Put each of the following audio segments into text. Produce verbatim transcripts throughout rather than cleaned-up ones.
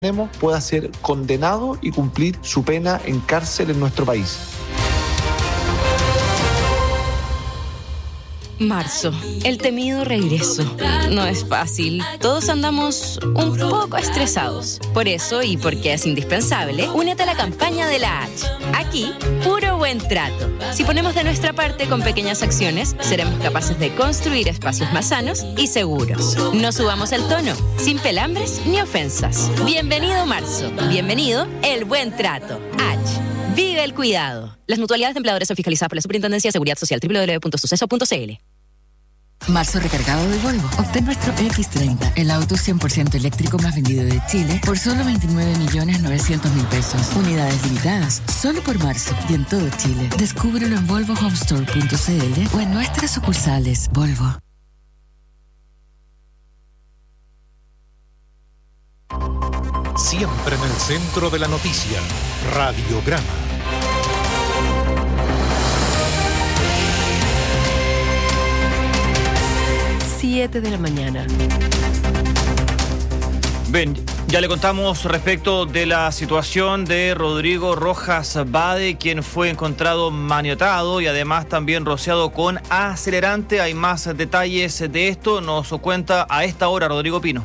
pueda ser condenado y cumplir su pena en cárcel en nuestro país. Marzo, el temido regreso. No es fácil. Todos andamos un poco estresados. Por eso, y porque es indispensable, únete a la campaña de la H. Aquí, puro buen trato. Si ponemos de nuestra parte con pequeñas acciones, seremos capaces de construir espacios más sanos y seguros. No subamos el tono, sin pelambres ni ofensas. Bienvenido marzo. Bienvenido el buen trato. H. Vive el cuidado. Las mutualidades de empleadores son fiscalizadas por la Superintendencia de Seguridad Social. doble u doble u doble u punto suceso punto c l. Marzo recargado de Volvo. Obtén nuestro equis treinta, el auto cien por ciento eléctrico más vendido de Chile, por solo veintinueve millones novecientos mil pesos. Unidades limitadas, solo por marzo y en todo Chile. Descúbrelo en volvo home store punto c l o en nuestras sucursales. Volvo. Siempre en el centro de la noticia. Radiograma. siete de la mañana. Bien, ya le contamos respecto de la situación de Rodrigo Rojas Bade, quien fue encontrado maniatado y además también rociado con acelerante. Hay más detalles de esto, nos cuenta a esta hora Rodrigo Pino.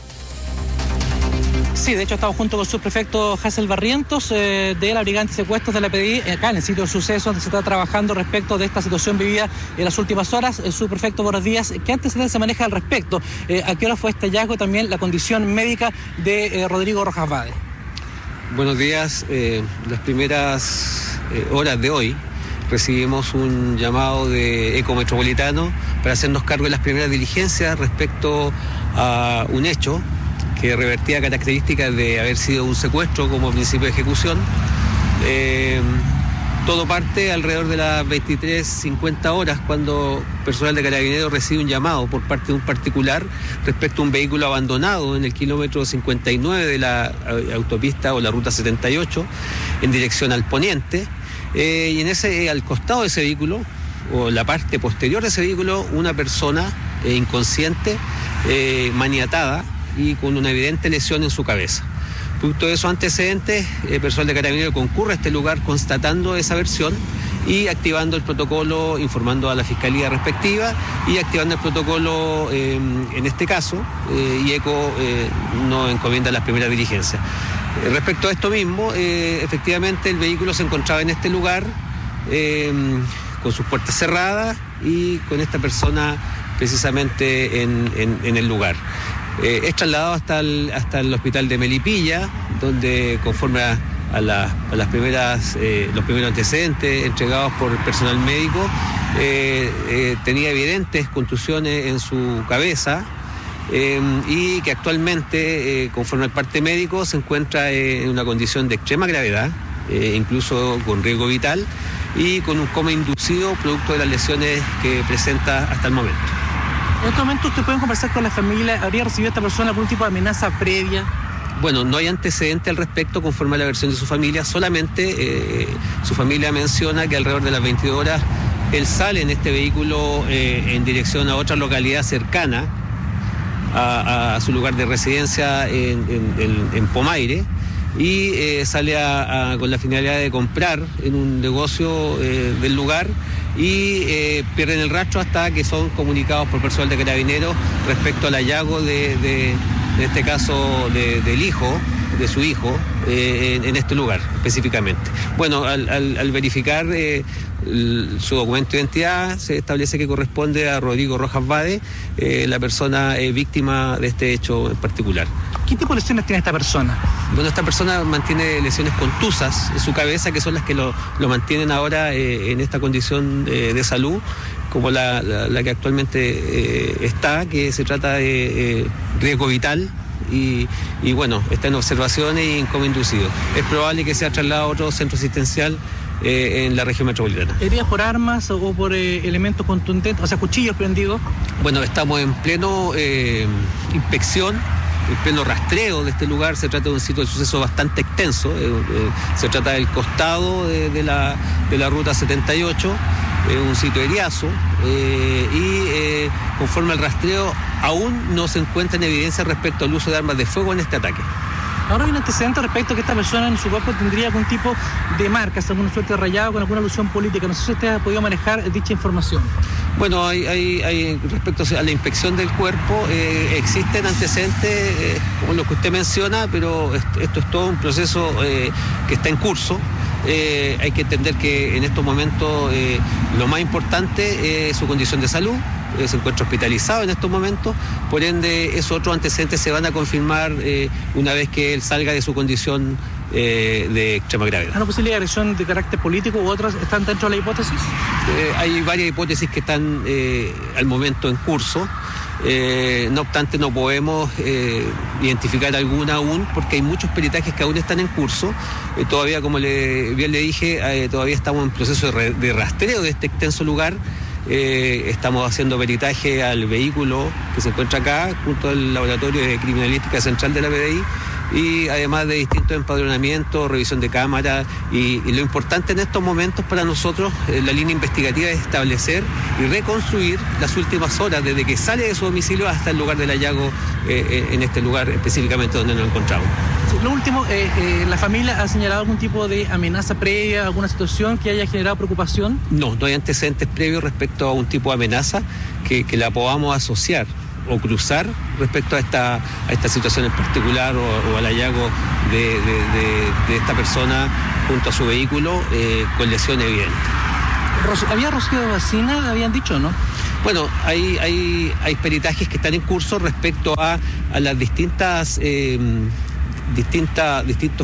Sí, de hecho estamos junto con su subprefecto Hazel Barrientos eh, de la Brigada Antisecuestros de la P D I, acá en el sitio de sucesos, donde se está trabajando respecto de esta situación vivida en las últimas horas. El subprefecto, buenos días. ¿Qué antecedentes se maneja al respecto? Eh, ¿A qué hora fue este hallazgo y también la condición médica de eh, Rodrigo Rojas Bade? Buenos días. Eh, las primeras eh, horas de hoy recibimos un llamado de Ecometropolitano para hacernos cargo de las primeras diligencias respecto a un hecho que revertía características de haber sido un secuestro como principio de ejecución. Eh, todo parte alrededor de las veintitrés cincuenta horas, cuando personal de Carabineros recibe un llamado por parte de un particular respecto a un vehículo abandonado en el kilómetro cincuenta y nueve de la autopista o la ruta setenta y ocho en dirección al poniente. Eh, y en ese, al costado de ese vehículo, o la parte posterior de ese vehículo, una persona eh, inconsciente, eh, maniatada, y con una evidente lesión en su cabeza. Producto de esos antecedentes, el personal de Carabineros concurre a este lugar constatando esa versión y activando el protocolo, informando a la fiscalía respectiva y activando el protocolo eh, en este caso, eh, y ECO eh, nos encomienda las primeras diligencias. Eh, respecto a esto mismo, eh, efectivamente el vehículo se encontraba en este lugar eh, con sus puertas cerradas y con esta persona precisamente en, en, en el lugar. Eh, es trasladado hasta el, hasta el hospital de Melipilla, donde conforme a, a, la, a las primeras, eh, los primeros antecedentes entregados por el personal médico, eh, eh, tenía evidentes contusiones en su cabeza eh, y que actualmente, eh, conforme al parte médico, se encuentra en una condición de extrema gravedad, eh, incluso con riesgo vital y con un coma inducido producto de las lesiones que presenta hasta el momento. En este momento, ¿ustedes pueden conversar con la familia? ¿Habría recibido esta persona algún tipo de amenaza previa? Bueno, no hay antecedente al respecto conforme a la versión de su familia, solamente eh, su familia menciona que alrededor de las veintidós horas él sale en este vehículo eh, en dirección a otra localidad cercana a, a su lugar de residencia en, en, en, en Pomaire y eh, sale a, a, con la finalidad de comprar en un negocio eh, del lugar y eh, pierden el rastro hasta que son comunicados por personal de Carabineros respecto al hallazgo de, de, de este caso de, del hijo, de su hijo, eh, en, en este lugar específicamente. Bueno, al, al, al verificar eh, el, su documento de identidad se establece que corresponde a Rodrigo Rojas Bade, eh, la persona eh, víctima de este hecho en particular. ¿Qué tipo de lesiones tiene esta persona? Bueno, esta persona mantiene lesiones contusas en su cabeza, que son las que lo, lo mantienen ahora eh, en esta condición eh, de salud, como la, la, la que actualmente eh, está, que se trata de eh, riesgo vital y, y bueno, está en observaciones y en coma inducido. Es probable que sea trasladado a otro centro asistencial eh, en la región metropolitana. ¿Heridas por armas o por eh, elementos contundentes, o sea, cuchillos prendidos? Bueno, estamos en pleno eh, inspección, en pleno rastreo de este lugar. Se trata de un sitio de suceso bastante extenso, eh, eh, se trata del costado de, de, la, de la ruta setenta y ocho, eh, un sitio eriazo, eh, y eh, conforme al rastreo aún no se encuentra en evidencia respecto al uso de armas de fuego en este ataque. Ahora hay un antecedente respecto a que esta persona en su cuerpo tendría algún tipo de marcas, alguna suerte de rayado con alguna alusión política. No sé si usted ha podido manejar dicha información. Bueno, hay, hay, hay respecto a la inspección del cuerpo, eh, existen antecedentes eh, como lo que usted menciona, pero esto, esto es todo un proceso eh, que está en curso. Eh, hay que entender que en estos momentos eh, lo más importante es su condición de salud. Eh, se encuentra hospitalizado en estos momentos, por ende esos otros antecedentes se van a confirmar eh, una vez que él salga de su condición eh, de extrema gravedad. ¿Hay una posibilidad de agresión de carácter político u otras están dentro de la hipótesis? Eh, hay varias hipótesis que están eh, al momento en curso. Eh, no obstante, no podemos eh, identificar alguna aún porque hay muchos peritajes que aún están en curso. Eh, todavía, como le, bien le dije, eh, todavía estamos en proceso de, re, de rastreo de este extenso lugar. Eh, estamos haciendo peritaje al vehículo que se encuentra acá, junto al Laboratorio de Criminalística Central de la P D I, y además de distintos empadronamientos, revisión de cámaras, y, y lo importante en estos momentos para nosotros, eh, la línea investigativa, es establecer y reconstruir las últimas horas desde que sale de su domicilio hasta el lugar del hallazgo, eh, en este lugar específicamente donde nos encontramos. Lo último, eh, eh, ¿la familia ha señalado algún tipo de amenaza previa, alguna situación que haya generado preocupación? No, no hay antecedentes previos respecto a un tipo de amenaza que, que la podamos asociar o cruzar respecto a esta, a esta situación en particular o, o al hallazgo de, de, de, de esta persona junto a su vehículo eh, con lesiones evidentes. ¿Había rocío de benzina, habían dicho, no? Bueno, hay, hay, hay peritajes que están en curso respecto a, a las distintas, eh, distintas distintos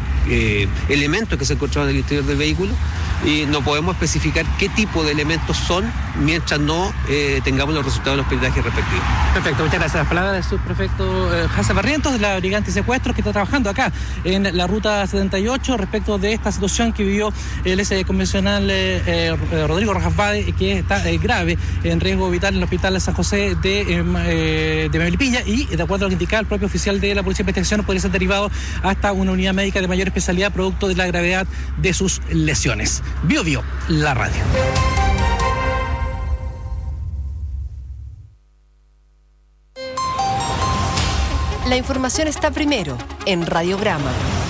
eh, elementos que se encontraban en el interior del vehículo, y no podemos especificar qué tipo de elementos son mientras no eh, tengamos los resultados de los peritajes respectivos. Perfecto, muchas gracias. Las palabras del subprefecto eh, Hassel Barrientos, de la Brigada Antisecuestros, que está trabajando acá en la ruta setenta y ocho respecto de esta situación que vivió el ex convencional eh, eh, Rodrigo Rojas Bade, que está eh, grave, en riesgo vital en el hospital de San José de, eh, de Melipilla, y de acuerdo a lo que indicaba el propio oficial de la Policía de Investigación, podría ser derivado hasta una unidad médica de mayor especialidad producto de la gravedad de sus lesiones. Bio Bio, la radio. La información está primero en Radiograma.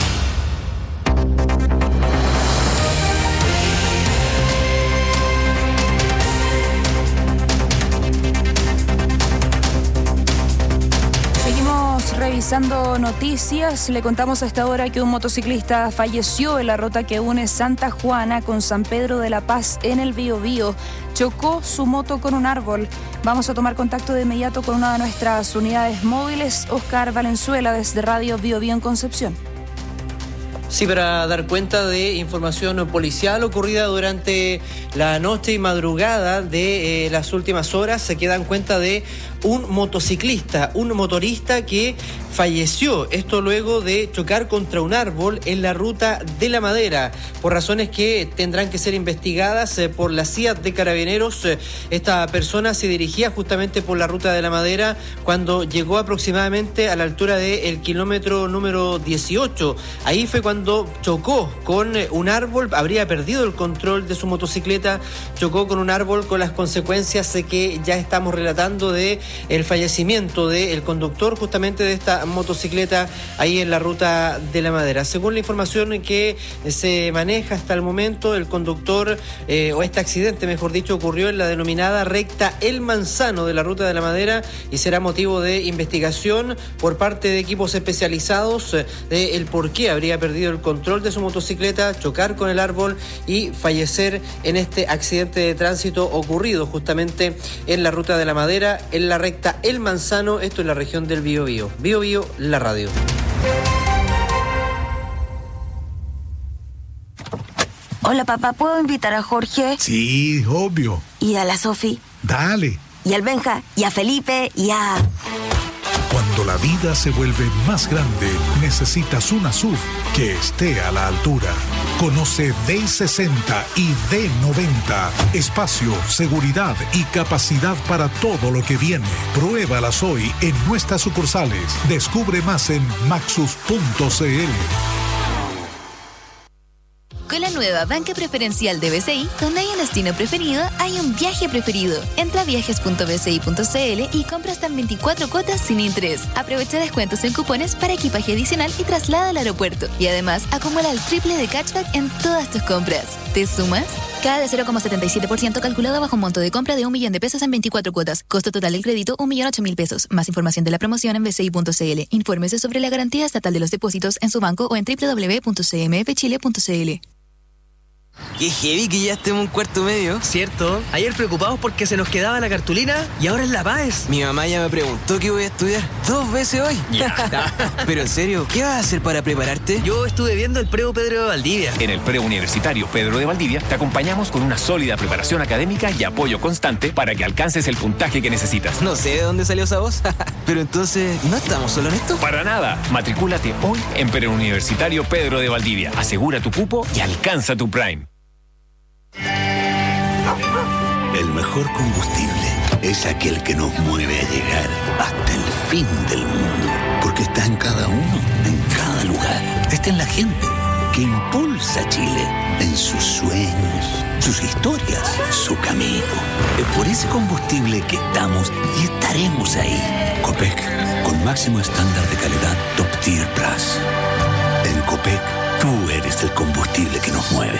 Revisando noticias, le contamos a esta hora que un motociclista falleció en la ruta que une Santa Juana con San Pedro de la Paz en el Biobío. Chocó su moto con un árbol. Vamos a tomar contacto de inmediato con una de nuestras unidades móviles, Oscar Valenzuela, desde Radio Biobío en Concepción. Sí, para dar cuenta de información policial ocurrida durante la noche y madrugada de eh, las últimas horas, se quedan cuenta de un motociclista, un motorista que falleció, esto luego de chocar contra un árbol en la ruta de la Madera, por razones que tendrán que ser investigadas eh, por la C I A T de Carabineros. Eh, esta persona se dirigía justamente por la ruta de la Madera cuando llegó aproximadamente a la altura del kilómetro número dieciocho. Ahí fue cuando chocó con un árbol, habría perdido el control de su motocicleta, chocó con un árbol, con las consecuencias de que ya estamos relatando de el fallecimiento del conductor justamente de esta motocicleta ahí en la ruta de la Madera. Según la información que se maneja hasta el momento, el conductor eh, o este accidente, mejor dicho, ocurrió en la denominada recta El Manzano de la ruta de la Madera y será motivo de investigación por parte de equipos especializados eh, de el por qué habría perdido el control de su motocicleta, chocar con el árbol y fallecer en este accidente de tránsito ocurrido justamente en la ruta de la Madera, en la recta El Manzano, esto en la región del Biobío. Biobío, la radio. Hola, papá, ¿puedo invitar a Jorge? Sí, obvio. ¿Y a la Sofi? Dale. ¿Y al Benja? ¿Y a Felipe? ¿Y a...? Cuando la vida se vuelve más grande, necesitas una S U V que esté a la altura. Conoce D sesenta y D noventa. Espacio, seguridad y capacidad para todo lo que viene. Pruébalas hoy en nuestras sucursales. Descubre más en maxus punto c l. Con la nueva nueva banca preferencial de B C I, donde hay un destino preferido, hay un viaje preferido. Entra a viajes punto b c i punto c l y compra hasta en veinticuatro cuotas sin interés. Aprovecha descuentos en cupones para equipaje adicional y traslado al aeropuerto. Y además, acumula el triple de cashback en todas tus compras. ¿Te sumas? Cada de cero coma setenta y siete por ciento calculado bajo un monto de compra de un millón de pesos en veinticuatro cuotas. Costo total del crédito, un millón ocho mil pesos. Más información de la promoción en b c i punto c l. Infórmese sobre la garantía estatal de los depósitos en su banco o en doble u doble u doble u punto c m f chile punto c l. Qué heavy que ya estemos en cuarto medio. Cierto. Ayer preocupados porque se nos quedaba la cartulina y ahora es la Páez. Mi mamá ya me preguntó qué voy a estudiar dos veces hoy. Ya. Pero en serio, ¿qué vas a hacer para prepararte? Yo estuve viendo el Preu Pedro de Valdivia. En el Preuniversitario Pedro de Valdivia te acompañamos con una sólida preparación académica y apoyo constante para que alcances el puntaje que necesitas. No sé de dónde salió esa voz. Pero entonces, ¿no estamos solo en esto? Para nada. Matricúlate hoy en Preuniversitario Pedro de Valdivia. Asegura tu cupo y alcanza tu Prime. El mejor combustible es aquel que nos mueve a llegar hasta el fin del mundo, porque está en cada uno, en cada lugar. Está en la gente que impulsa a Chile en sus sueños, sus historias, su camino. Es por ese combustible que estamos y estaremos ahí. Copec, con máximo estándar de calidad Top Tier Plus. En Copec, tú eres el combustible que nos mueve.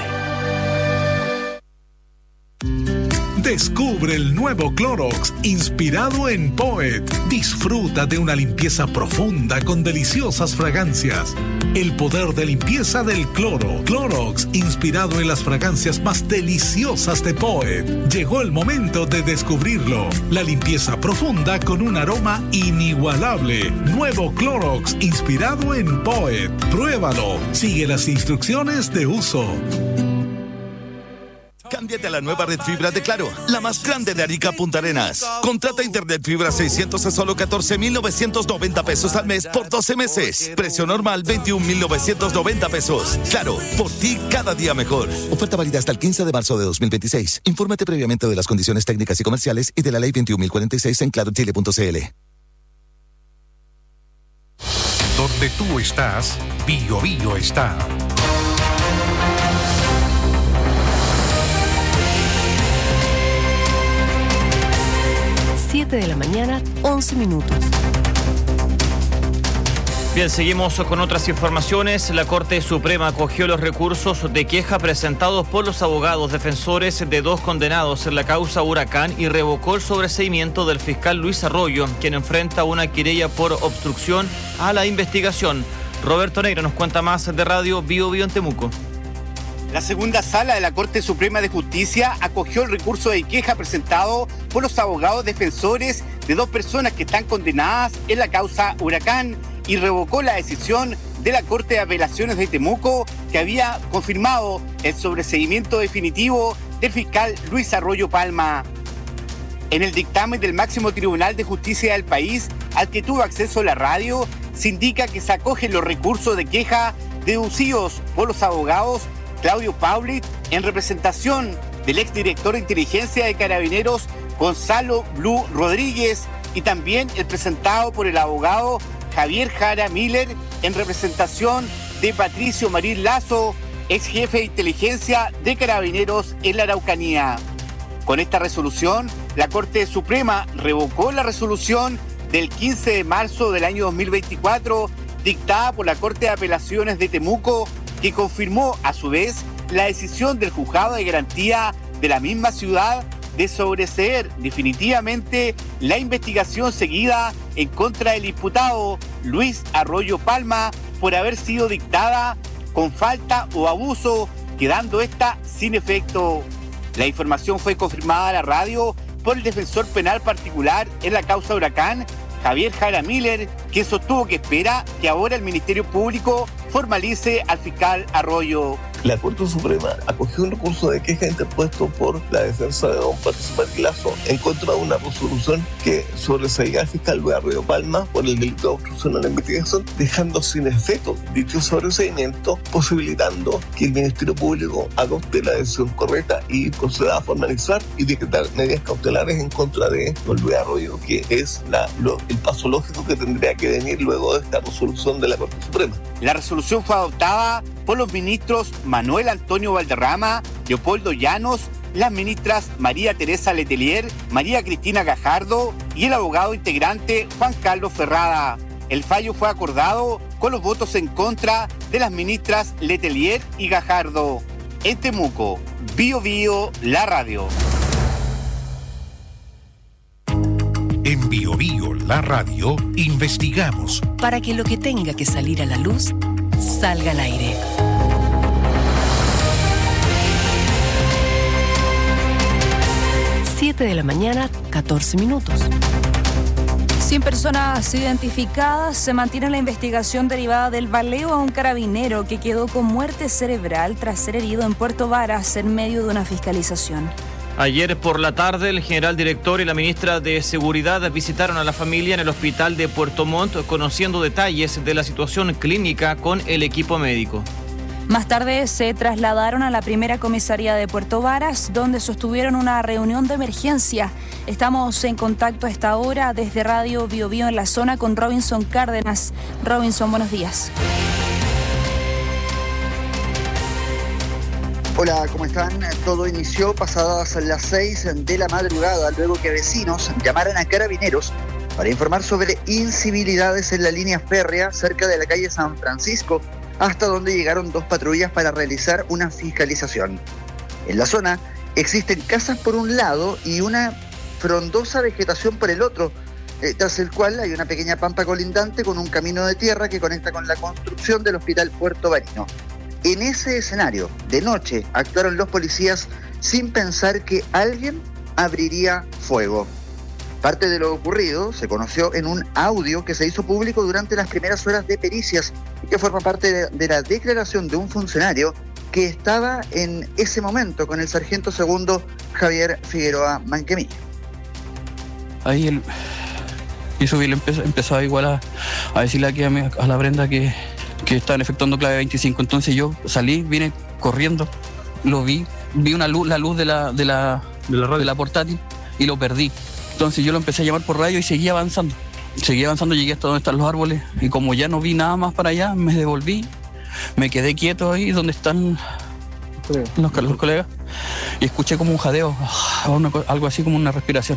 Descubre el nuevo Clorox inspirado en Poet. Disfruta de una limpieza profunda con deliciosas fragancias. El poder de limpieza del cloro. Clorox inspirado en las fragancias más deliciosas de Poet. Llegó el momento de descubrirlo. La limpieza profunda con un aroma inigualable. Nuevo Clorox inspirado en Poet. Pruébalo. Sigue las instrucciones de uso. Cámbiate a la nueva red fibra de Claro, la más grande de Arica Punta Arenas. Contrata internet fibra seiscientos a solo catorce mil novecientos noventa pesos al mes por doce meses. Precio normal veintiún mil novecientos noventa pesos. Claro, por ti cada día mejor. Oferta válida hasta el quince de marzo de dos mil veintiséis. Infórmate previamente de las condiciones técnicas y comerciales y de la ley veintiún mil cuarenta y seis en claro chile punto c l. Donde tú estás, Bio Bio está. siete de la mañana, once minutos. Bien, seguimos con otras informaciones. La Corte Suprema acogió los recursos de queja presentados por los abogados defensores de dos condenados en la causa Huracán y revocó el sobreseimiento del fiscal Luis Arroyo, quien enfrenta una querella por obstrucción a la investigación. Roberto Negra nos cuenta más de Radio Bio Bio en Temuco. La segunda sala de la Corte Suprema de Justicia acogió el recurso de queja presentado por los abogados defensores de dos personas que están condenadas en la causa Huracán y revocó la decisión de la Corte de Apelaciones de Temuco que había confirmado el sobreseimiento definitivo del fiscal Luis Arroyo Palma. En el dictamen del máximo tribunal de justicia del país, al que tuvo acceso la radio, se indica que se acogen los recursos de queja deducidos por los abogados Claudio Paulit, en representación del exdirector de inteligencia de Carabineros Gonzalo Blue Rodríguez, y también el presentado por el abogado Javier Jara Miller, en representación de Patricio Marín Lazo, ex jefe de inteligencia de Carabineros en la Araucanía. Con esta resolución, la Corte Suprema revocó la resolución del quince de marzo del año dos mil veinticuatro, dictada por la Corte de Apelaciones de Temuco, que confirmó a su vez la decisión del juzgado de garantía de la misma ciudad de sobreseer definitivamente la investigación seguida en contra del imputado Luis Arroyo Palma por haber sido dictada con falta o abuso, quedando esta sin efecto. La información fue confirmada a la radio por el defensor penal particular en la causa Huracán, Javier Jara Miller, quien sostuvo que espera que ahora el Ministerio Público formalice al fiscal Arroyo. La Corte Suprema acogió un recurso de queja interpuesto por la defensa de don Patricio Marín Lazo en contra de una resolución que sobreseía al fiscal Luis Arroyo Palma por el delito de obstrucción a la investigación, dejando sin efecto dicho sobreseimiento, posibilitando que el Ministerio Público adopte la decisión correcta y proceda a formalizar y decretar medidas cautelares en contra de don Luis Arroyo, que es la, lo, el paso lógico que tendría que venir luego de esta resolución de la Corte Suprema. La resolución fue adoptada por los ministros Manuel Antonio Valderrama, Leopoldo Llanos, las ministras María Teresa Letelier, María Cristina Gajardo y el abogado integrante Juan Carlos Ferrada. El fallo fue acordado con los votos en contra de las ministras Letelier y Gajardo. En Temuco, Bio Bio, la radio. En Bio Bio, la radio, investigamos para que lo que tenga que salir a la luz salga al aire. siete de la mañana, catorce minutos. cien personas identificadas. Se mantiene la investigación derivada del baleo a un carabinero que quedó con muerte cerebral tras ser herido en Puerto Varas en medio de una fiscalización. Ayer por la tarde, el general director y la ministra de Seguridad visitaron a la familia en el hospital de Puerto Montt, conociendo detalles de la situación clínica con el equipo médico. Más tarde se trasladaron a la primera comisaría de Puerto Varas, donde sostuvieron una reunión de emergencia. Estamos en contacto a esta hora desde Radio Bio Bio en la zona con Robinson Cárdenas. Robinson, buenos días. Hola, ¿cómo están? Todo inició pasadas las seis de la madrugada, luego que vecinos llamaran a carabineros para informar sobre incivilidades en la línea férrea cerca de la calle San Francisco, hasta donde llegaron dos patrullas para realizar una fiscalización. En la zona existen casas por un lado y una frondosa vegetación por el otro, eh, tras el cual hay una pequeña pampa colindante con un camino de tierra que conecta con la construcción del Hospital Puerto Varino. En ese escenario, de noche, actuaron los policías sin pensar que alguien abriría fuego. Parte de lo ocurrido se conoció en un audio que se hizo público durante las primeras horas de pericias y que forma parte de, de la declaración de un funcionario que estaba en ese momento con el sargento segundo Javier Figueroa Manquemilla. Ahí el piso vil empezó, empezaba igual a, a decirle aquí a, mi, a la Brenda que, que estaban efectuando clave veinticinco. Entonces yo salí, vine corriendo, lo vi, vi una luz, la luz de la, de la, de la, de la portátil y lo perdí. Entonces yo lo empecé a llamar por radio y seguía avanzando. Seguí avanzando, llegué hasta donde están los árboles y como ya no vi nada más para allá, me devolví, me quedé quieto ahí donde están los, los colegas y escuché como un jadeo, una, algo así como una respiración.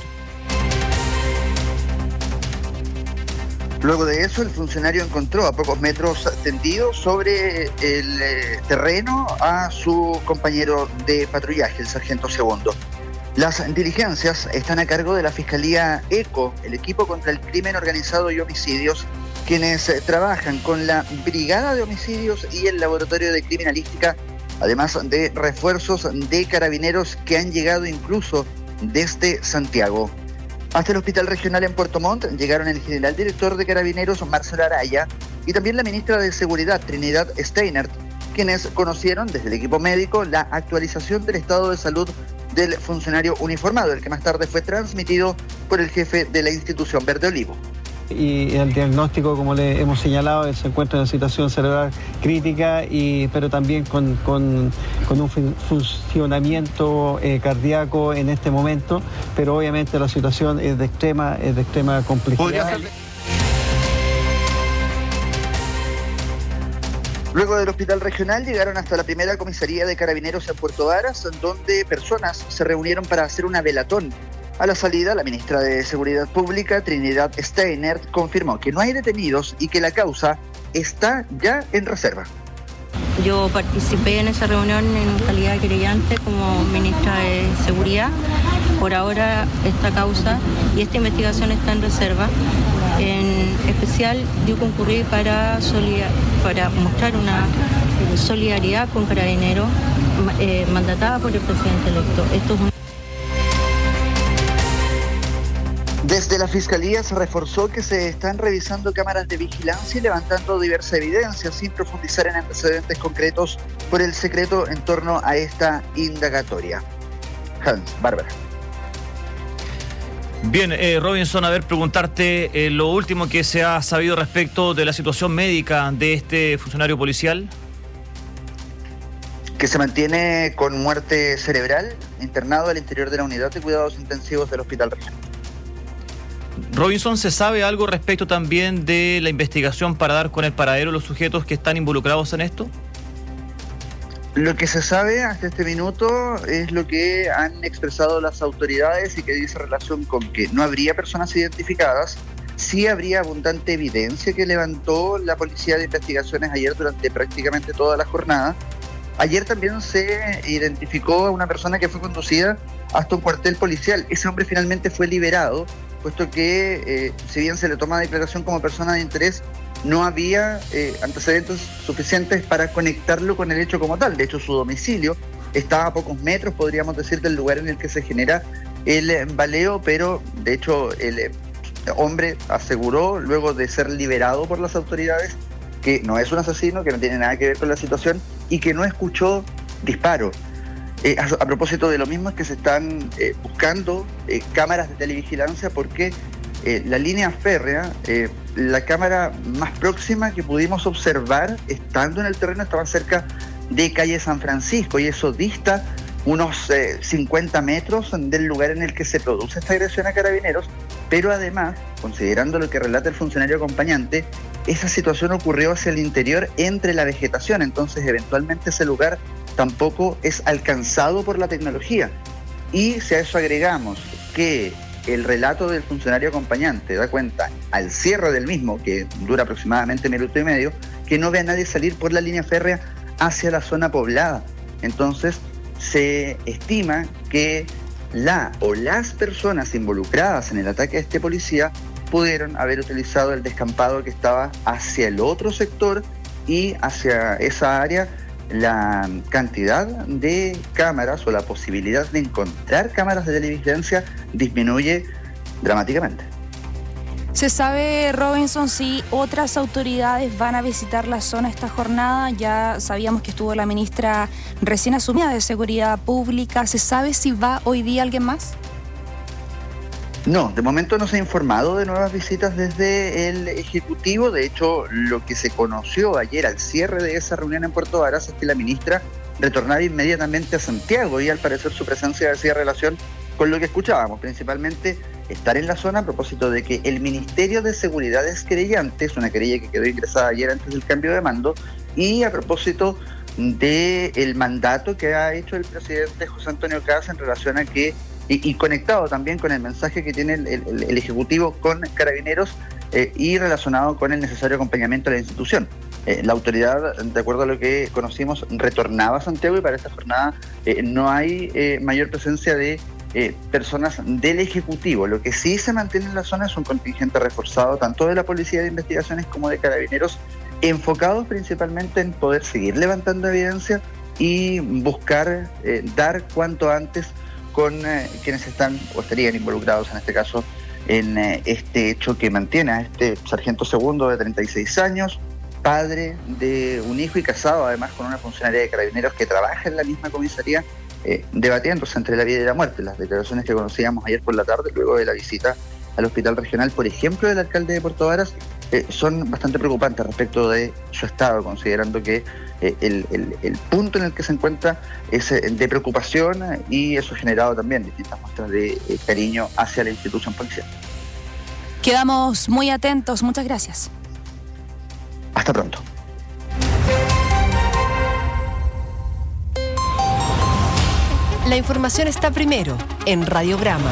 Luego de eso, el funcionario encontró a pocos metros tendido sobre el eh, terreno a su compañero de patrullaje, el sargento segundo. Las diligencias están a cargo de la Fiscalía ECO, el equipo contra el crimen organizado y homicidios, quienes eh, trabajan con la Brigada de Homicidios y el Laboratorio de Criminalística, además de refuerzos de carabineros que han llegado incluso desde Santiago. Hasta el Hospital Regional en Puerto Montt llegaron el general director de Carabineros, Marcelo Araya, y también la ministra de Seguridad, Trinidad Steinert, quienes conocieron desde el equipo médico la actualización del estado de salud del funcionario uniformado, el que más tarde fue transmitido por el jefe de la institución Verde Olivo. Y el diagnóstico, como le hemos señalado, se encuentra en una situación cerebral crítica, y, pero también con, con, con un funcionamiento eh, cardíaco en este momento, pero obviamente la situación es de extrema, es de extrema complejidad. Luego del Hospital Regional llegaron hasta la primera comisaría de Carabineros en Puerto Varas, donde personas se reunieron para hacer una velatón. A la salida, la ministra de Seguridad Pública, Trinidad Steinert, confirmó que no hay detenidos y que la causa está ya en reserva. Yo participé en esa reunión en calidad de querellante como ministra de Seguridad. Por ahora esta causa y esta investigación está en reserva. En especial yo concurrí para, solidar, para mostrar una solidaridad con Carabineros eh, mandatada por el presidente electo. Esto es un... Desde la Fiscalía se reforzó que se están revisando cámaras de vigilancia y levantando diversa evidencia sin profundizar en antecedentes concretos por el secreto en torno a esta indagatoria. Hans, Bárbara. Bien, eh, Robinson, a ver, preguntarte eh, lo último que se ha sabido respecto de la situación médica de este funcionario policial. Que se mantiene con muerte cerebral, internado al interior de la unidad de cuidados intensivos del Hospital Regional. Robinson, ¿se sabe algo respecto también de la investigación para dar con el paradero de los sujetos que están involucrados en esto? Lo que se sabe hasta este minuto es lo que han expresado las autoridades y que dice relación con que no habría personas identificadas. Sí habría abundante evidencia que levantó la Policía de Investigaciones ayer durante prácticamente toda la jornada. Ayer también se identificó a una persona que fue conducida hasta un cuartel policial. Ese hombre finalmente fue liberado, puesto que eh, si bien se le toma declaración como persona de interés, no había eh, antecedentes suficientes para conectarlo con el hecho como tal. De hecho, su domicilio estaba a pocos metros, podríamos decir, del lugar en el que se genera el eh, baleo, pero de hecho el eh, hombre aseguró, luego de ser liberado por las autoridades, que no es un asesino, que no tiene nada que ver con la situación y que no escuchó disparo. Eh, a, a propósito de lo mismo es que se están eh, buscando eh, cámaras de televigilancia porque eh, la línea férrea, eh, la cámara más próxima que pudimos observar estando en el terreno estaba cerca de calle San Francisco y eso dista unos eh, cincuenta metros del lugar en el que se produce esta agresión a carabineros, pero además, considerando lo que relata el funcionario acompañante, esa situación ocurrió hacia el interior entre la vegetación, entonces eventualmente ese lugar tampoco es alcanzado por la tecnología. Y si a eso agregamos que el relato del funcionario acompañante da cuenta al cierre del mismo, que dura aproximadamente minuto y medio, que no ve a nadie salir por la línea férrea hacia la zona poblada. Entonces se estima que la o las personas involucradas en el ataque a este policía pudieron haber utilizado el descampado que estaba hacia el otro sector y hacia esa área la cantidad de cámaras o la posibilidad de encontrar cámaras de televigilancia disminuye dramáticamente. ¿Se sabe, Robinson, si otras autoridades van a visitar la zona esta jornada? Ya sabíamos que estuvo la ministra recién asumida de Seguridad Pública. ¿Se sabe si va hoy día alguien más? No, de momento no se ha informado de nuevas visitas desde el Ejecutivo. De hecho, lo que se conoció ayer al cierre de esa reunión en Puerto Varas es que la ministra retornaba inmediatamente a Santiago y al parecer su presencia hacía relación con lo que escuchábamos, principalmente estar en la zona a propósito de que el Ministerio de Seguridad es querellante, es una querella que quedó ingresada ayer antes del cambio de mando, y a propósito del mandato que ha hecho el presidente José Antonio Kast en relación a que, y, y conectado también con el mensaje que tiene el, el, el Ejecutivo con Carabineros eh, y relacionado con el necesario acompañamiento de la institución. Eh, la autoridad, de acuerdo a lo que conocimos, retornaba a Santiago y para esta jornada eh, no hay eh, mayor presencia de Eh, personas del Ejecutivo. Lo que sí se mantiene en la zona es un contingente reforzado tanto de la Policía de Investigaciones como de Carabineros, enfocados principalmente en poder seguir levantando evidencia y buscar eh, dar cuanto antes con eh, quienes están o estarían involucrados en este caso en eh, este hecho que mantiene a este sargento segundo de treinta y seis años, padre de un hijo y casado además con una funcionaria de Carabineros que trabaja en la misma comisaría, Eh, debatiéndose entre la vida y la muerte. Las declaraciones que conocíamos ayer por la tarde, luego de la visita al hospital regional, por ejemplo, del alcalde de Puerto Varas, eh, son bastante preocupantes respecto de su estado, considerando que eh, el, el, el punto en el que se encuentra es eh, de preocupación y eso ha generado también distintas muestras de eh, cariño hacia la institución policial. Quedamos muy atentos. Muchas gracias. Hasta pronto. La información está primero en Radiograma.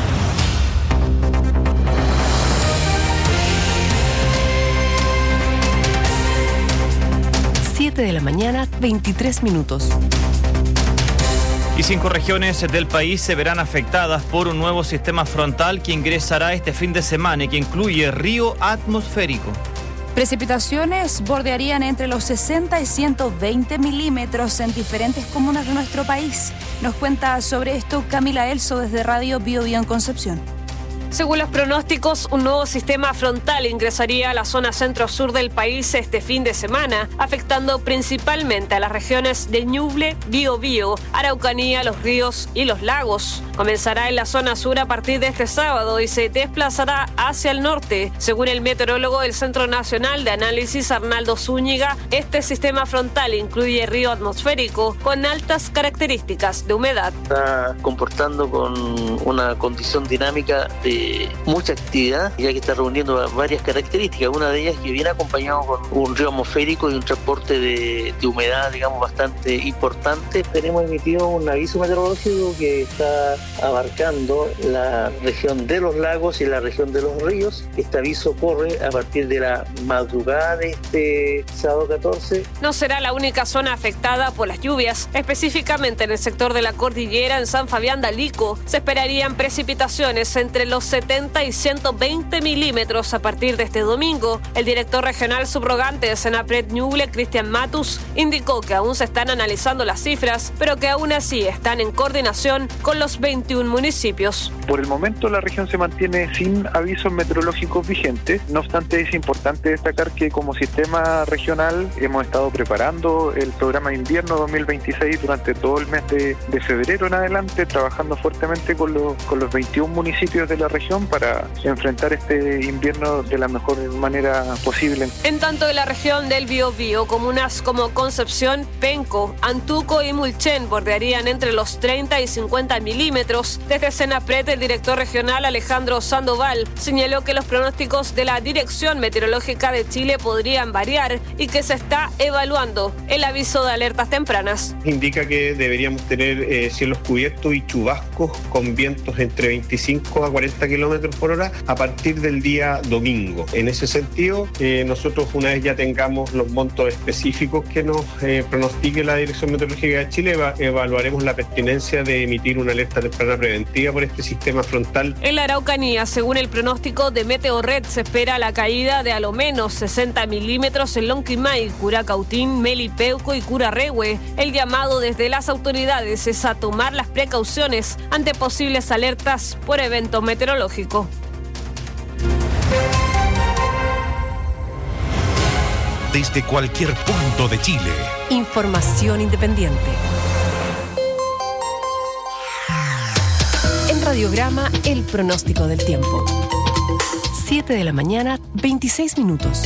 siete de la mañana, veintitrés minutos. Y cinco regiones del país se verán afectadas por un nuevo sistema frontal que ingresará este fin de semana y que incluye río atmosférico. Precipitaciones bordearían entre los sesenta y ciento veinte milímetros en diferentes comunas de nuestro país. Nos cuenta sobre esto Camila Elso desde Radio Bio Bio en Concepción. Según los pronósticos, un nuevo sistema frontal ingresaría a la zona centro-sur del país este fin de semana, afectando principalmente a las regiones de Ñuble, Biobío, Araucanía, Los Ríos y Los Lagos. Comenzará en la zona sur a partir de este sábado y se desplazará hacia el norte. Según el meteorólogo del Centro Nacional de Análisis, Arnaldo Zúñiga, este sistema frontal incluye río atmosférico con altas características de humedad. Está comportando con una condición dinámica de de mucha actividad, ya que está reuniendo varias características. Una de ellas que viene acompañado con un río atmosférico y un transporte de, de humedad, digamos, bastante importante. Tenemos emitido un aviso meteorológico que está abarcando la región de los lagos y la región de los ríos. Este aviso corre a partir de la madrugada de este sábado catorce. No será la única zona afectada por las lluvias. Específicamente en el sector de la cordillera, en San Fabián de Alico, se esperarían precipitaciones entre los setenta y ciento veinte milímetros a partir de este domingo. El director regional subrogante de Senapred Ñuble, Cristian Matus, indicó que aún se están analizando las cifras, pero que aún así están en coordinación con los veintiún municipios. Por el momento la región se mantiene sin avisos meteorológicos vigentes. No obstante, es importante destacar que como sistema regional hemos estado preparando el programa de invierno dos mil veintiséis durante todo el mes de, de febrero en adelante, trabajando fuertemente con los, con los veintiún municipios de la región para enfrentar este invierno de la mejor manera posible. En tanto, en la región del Biobío, comunas como Concepción, Penco, Antuco y Mulchen bordearían entre los treinta y cincuenta milímetros. Desde Senapred, el director regional Alejandro Sandoval señaló que los pronósticos de la Dirección Meteorológica de Chile podrían variar y que se está evaluando el aviso de alertas tempranas. Indica que deberíamos tener eh, cielos cubiertos y chubascos con vientos entre veinticinco a cuarenta kilómetros por hora a partir del día domingo. En ese sentido, eh, nosotros una vez ya tengamos los montos específicos que nos eh, pronostique la Dirección Meteorológica de Chile, eva- evaluaremos la pertinencia de emitir una alerta temprana preventiva por este sistema frontal. En la Araucanía, según el pronóstico de Meteorred, se espera la caída de a lo menos sesenta milímetros en Lonquimay, Curacautín, Melipeuco y Curarrehue. El llamado desde las autoridades es a tomar las precauciones ante posibles alertas por evento meteorológico. Desde cualquier punto de Chile. Información independiente. En Radiograma, el pronóstico del tiempo. siete de la mañana, veintiséis minutos.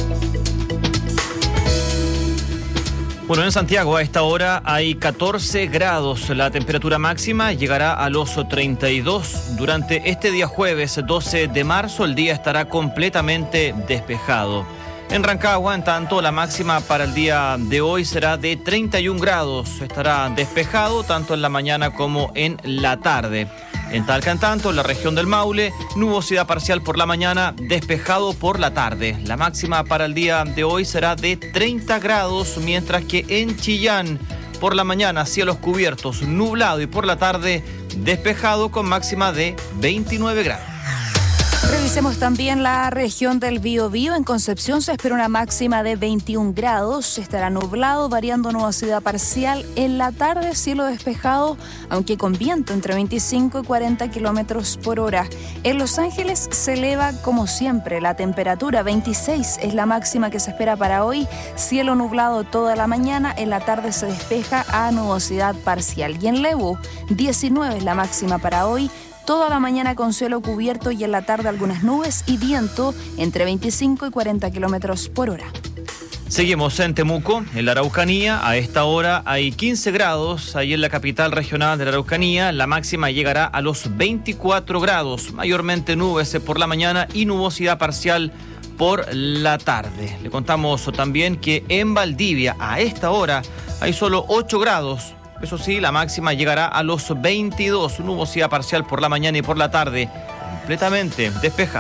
Bueno, en Santiago a esta hora hay catorce grados. La temperatura máxima llegará a los treinta y dos. Durante este día jueves doce de marzo el día estará completamente despejado. En Rancagua, en tanto, la máxima para el día de hoy será de treinta y un grados. Estará despejado tanto en la mañana como en la tarde. En Talca, en tanto, en la región del Maule, nubosidad parcial por la mañana, despejado por la tarde. La máxima para el día de hoy será de treinta grados, mientras que en Chillán, por la mañana, cielos cubiertos, nublado y por la tarde, despejado con máxima de veintinueve grados. Revisemos también la región del Biobío. En Concepción se espera una máxima de veintiún grados. Estará nublado, variando nubosidad parcial. En la tarde, cielo despejado, aunque con viento entre veinticinco y cuarenta kilómetros por hora. En Los Ángeles se eleva, como siempre, la temperatura. veintiséis es la máxima que se espera para hoy. Cielo nublado toda la mañana. En la tarde se despeja a nubosidad parcial. Y en Lebu, diecinueve es la máxima para hoy. Toda la mañana con cielo cubierto y en la tarde algunas nubes y viento entre veinticinco y cuarenta kilómetros por hora. Seguimos en Temuco, en la Araucanía. A esta hora hay quince grados. Ahí en la capital regional de la Araucanía, la máxima llegará a los veinticuatro grados. Mayormente nubes por la mañana y nubosidad parcial por la tarde. Le contamos también que en Valdivia, a esta hora, hay solo ocho grados. Eso sí, la máxima llegará a los veintidós, nubosidad parcial por la mañana y por la tarde, completamente despejado.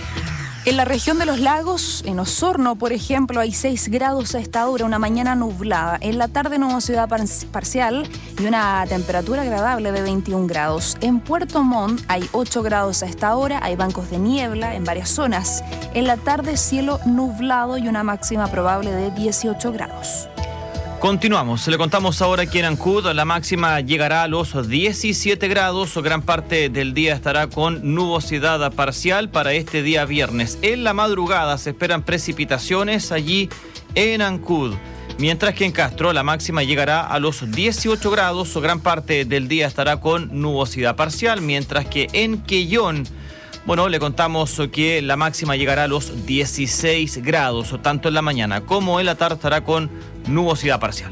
En la región de los lagos, en Osorno, por ejemplo, hay seis grados a esta hora, una mañana nublada. En la tarde, nubosidad par- parcial y una temperatura agradable de veintiún grados. En Puerto Montt hay ocho grados a esta hora, hay bancos de niebla en varias zonas. En la tarde, cielo nublado y una máxima probable de dieciocho grados. Continuamos, le contamos ahora que en Ancud la máxima llegará a los diecisiete grados, gran parte del día estará con nubosidad parcial para este día viernes. En la madrugada se esperan precipitaciones allí en Ancud, mientras que en Castro la máxima llegará a los dieciocho grados, gran parte del día estará con nubosidad parcial, mientras que en Quellón, bueno, le contamos que la máxima llegará a los dieciséis grados, tanto en la mañana como en la tarde estará con nubosidad parcial.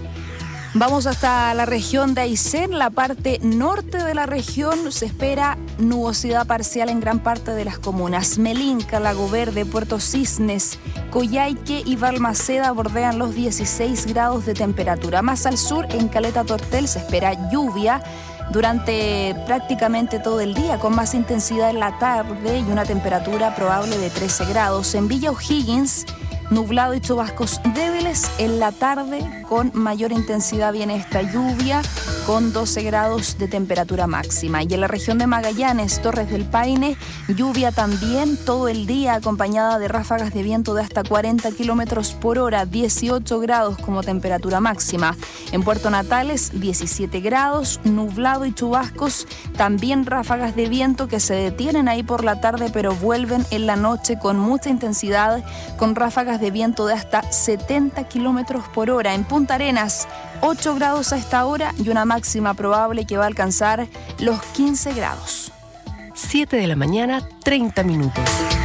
Vamos hasta la región de Aysén, la parte norte de la región se espera nubosidad parcial en gran parte de las comunas. Melinca, Lago Verde, Puerto Cisnes, Coyhaique y Balmaceda bordean los dieciséis grados de temperatura. Más al sur, en Caleta Tortel, se espera lluvia durante prácticamente todo el día, con más intensidad en la tarde y una temperatura probable de trece grados. En Villa O'Higgins, nublado y chubascos débiles. En la tarde, con mayor intensidad, viene esta lluvia con doce grados de temperatura máxima. Y en la región de Magallanes, Torres del Paine, lluvia también todo el día, acompañada de ráfagas de viento de hasta cuarenta kilómetros por hora, dieciocho grados como temperatura máxima. En Puerto Natales, diecisiete grados, nublado y chubascos, también ráfagas de viento que se detienen ahí por la tarde, pero vuelven en la noche con mucha intensidad, con ráfagas de viento de hasta setenta kilómetros por hora. En Punta Arenas, ocho grados a esta hora y una máxima probable que va a alcanzar los quince grados. siete de la mañana, treinta minutos.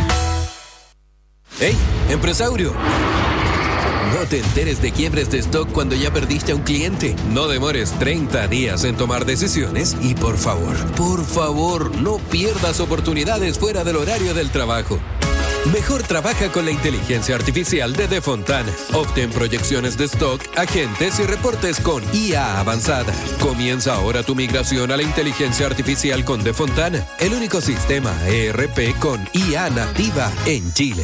¡Hey, empresario! No te enteres de quiebres de stock cuando ya perdiste a un cliente. No demores treinta días en tomar decisiones y por favor, por favor, no pierdas oportunidades fuera del horario del trabajo. Mejor trabaja con la inteligencia artificial de Defontana. Obtén proyecciones de stock, agentes y reportes con I A avanzada. Comienza ahora tu migración a la inteligencia artificial con Defontana, el único sistema E R P con I A nativa en Chile.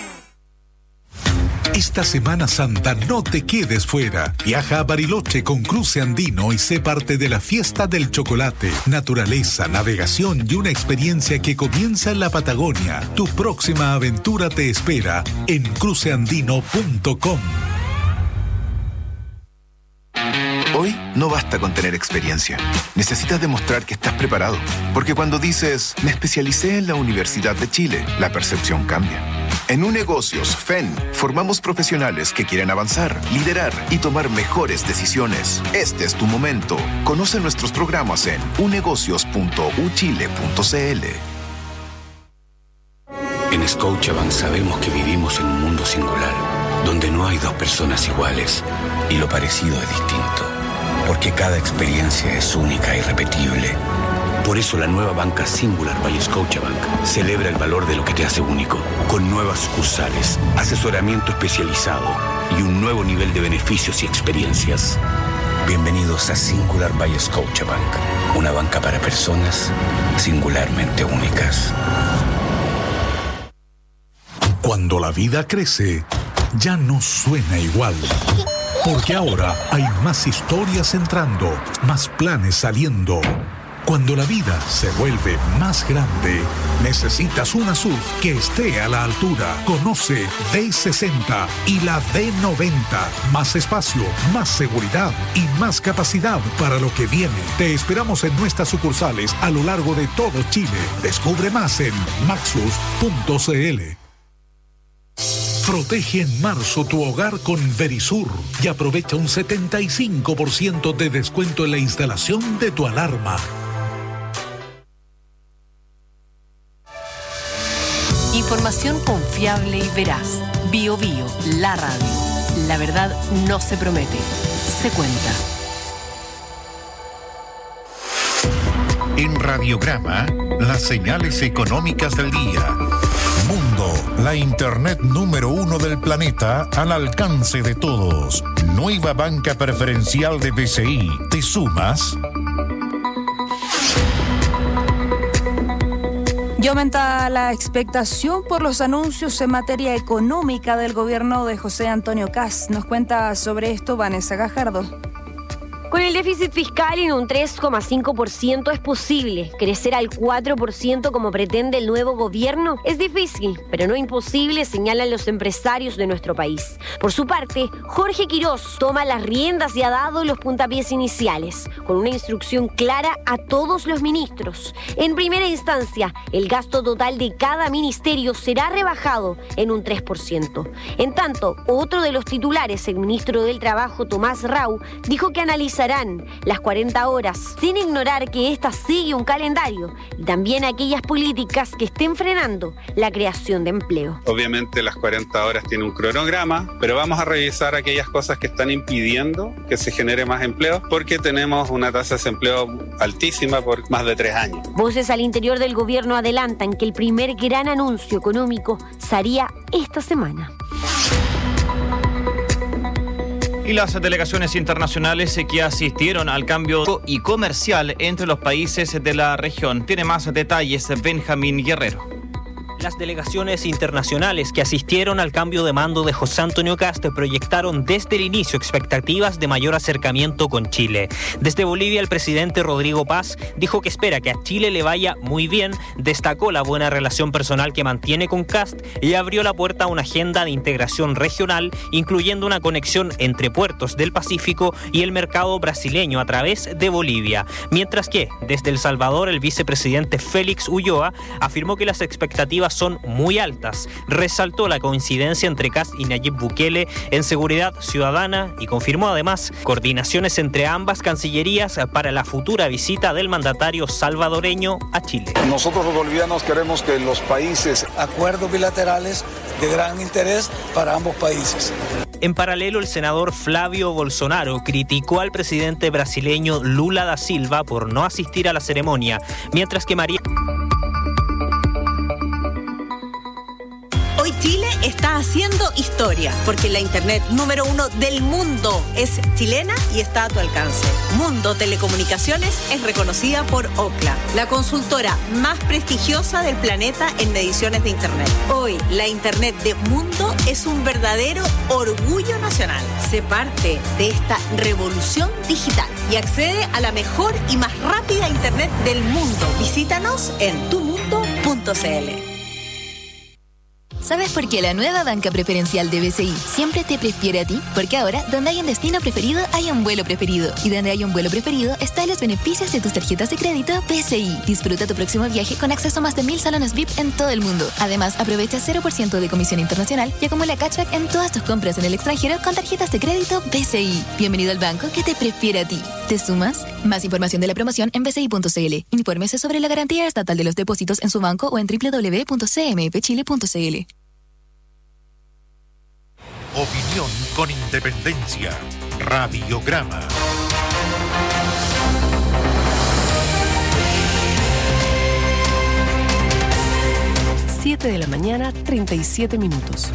Esta Semana Santa no te quedes fuera. Viaja a Bariloche con Cruce Andino y sé parte de la fiesta del chocolate, naturaleza, navegación y una experiencia que comienza en la Patagonia. Tu próxima aventura te espera en cruce andino punto com. Hoy no basta con tener experiencia. Necesitas demostrar que estás preparado. Porque cuando dices, me especialicé en la Universidad de Chile, la percepción cambia. En Unegocios F E N formamos profesionales que quieren avanzar, liderar y tomar mejores decisiones. Este es tu momento. Conoce nuestros programas en unegocios punto u chile punto c l. En Scotiabank sabemos que vivimos en un mundo singular, donde no hay dos personas iguales y lo parecido es distinto, porque cada experiencia es única e irrepetible. Por eso la nueva banca Singular by Scotiabank celebra el valor de lo que te hace único, con nuevas sucursales, asesoramiento especializado y un nuevo nivel de beneficios y experiencias. Bienvenidos a Singular by Scotiabank, una banca para personas singularmente únicas. Cuando la vida crece, ya no suena igual. Porque ahora hay más historias entrando, más planes saliendo. Cuando la vida se vuelve más grande, necesitas una S U V que esté a la altura. Conoce D sesenta y la D noventa. Más espacio, más seguridad y más capacidad para lo que viene. Te esperamos en nuestras sucursales a lo largo de todo Chile. Descubre más en maxus punto c l. Protege en marzo tu hogar con Verisur y aprovecha un setenta y cinco por ciento de descuento en la instalación de tu alarma. Información confiable y veraz. Bio Bio, la radio. La verdad no se promete, se cuenta. En Radiograma, las señales económicas del día. Mundo, la internet número uno del planeta al alcance de todos. Nueva banca preferencial de B C I. ¿Te sumas? Y aumenta la expectación por los anuncios en materia económica del gobierno de José Antonio Kast. Nos cuenta sobre esto Vanessa Gajardo. Con el déficit fiscal en un tres coma cinco por ciento es posible. Crecer al cuatro por ciento como pretende el nuevo gobierno es difícil, pero no imposible, señalan los empresarios de nuestro país. Por su parte, Jorge Quirós toma las riendas y ha dado los puntapiés iniciales, con una instrucción clara a todos los ministros. En primera instancia, el gasto total de cada ministerio será rebajado en un tres por ciento. En tanto, otro de los titulares, el ministro del Trabajo, Tomás Rau, dijo que analizará revisarán las cuarenta horas, sin ignorar que ésta sigue un calendario, y también aquellas políticas que estén frenando la creación de empleo. Obviamente las cuarenta horas tienen un cronograma, pero vamos a revisar aquellas cosas que están impidiendo que se genere más empleo, porque tenemos una tasa de desempleo altísima por más de tres años. Voces al interior del gobierno adelantan que el primer gran anuncio económico se haría esta semana. Y las delegaciones internacionales que asistieron al cambio y comercial entre los países de la región. Tiene más detalles Benjamín Guerrero. Las delegaciones internacionales que asistieron al cambio de mando de José Antonio Kast proyectaron desde el inicio expectativas de mayor acercamiento con Chile. Desde Bolivia, el presidente Rodrigo Paz dijo que espera que a Chile le vaya muy bien, destacó la buena relación personal que mantiene con Kast y abrió la puerta a una agenda de integración regional, incluyendo una conexión entre puertos del Pacífico y el mercado brasileño a través de Bolivia. Mientras que, desde El Salvador, el vicepresidente Félix Ulloa afirmó que las expectativas son muy altas. Resaltó la coincidencia entre Kast y Nayib Bukele en seguridad ciudadana y confirmó además coordinaciones entre ambas cancillerías para la futura visita del mandatario salvadoreño a Chile. Nosotros los bolivianos queremos que los países acuerdos bilaterales de gran interés para ambos países. En paralelo, el senador Flavio Bolsonaro criticó al presidente brasileño Lula da Silva por no asistir a la ceremonia, mientras que María... Hoy Chile está haciendo historia, porque la internet número uno del mundo es chilena y está a tu alcance. Mundo Telecomunicaciones es reconocida por Ookla, la consultora más prestigiosa del planeta en mediciones de internet. Hoy, la internet de Mundo es un verdadero orgullo nacional. Sé parte de esta revolución digital y accede a la mejor y más rápida internet del mundo. Visítanos en tu mundo punto c l. ¿Sabes por qué la nueva banca preferencial de B C I siempre te prefiere a ti? Porque ahora, donde hay un destino preferido, hay un vuelo preferido. Y donde hay un vuelo preferido, están los beneficios de tus tarjetas de crédito B C I. Disfruta tu próximo viaje con acceso a más de mil salones V I P en todo el mundo. Además, aprovecha cero por ciento de comisión internacional y acumula cashback en todas tus compras en el extranjero con tarjetas de crédito B C I. Bienvenido al banco que te prefiere a ti. ¿Te sumas? Más información de la promoción en b c i punto c l. Infórmese sobre la garantía estatal de los depósitos en su banco o en w w w punto c m f chile punto c l. Opinión con independencia. Radiograma. siete de la mañana, treinta y siete minutos.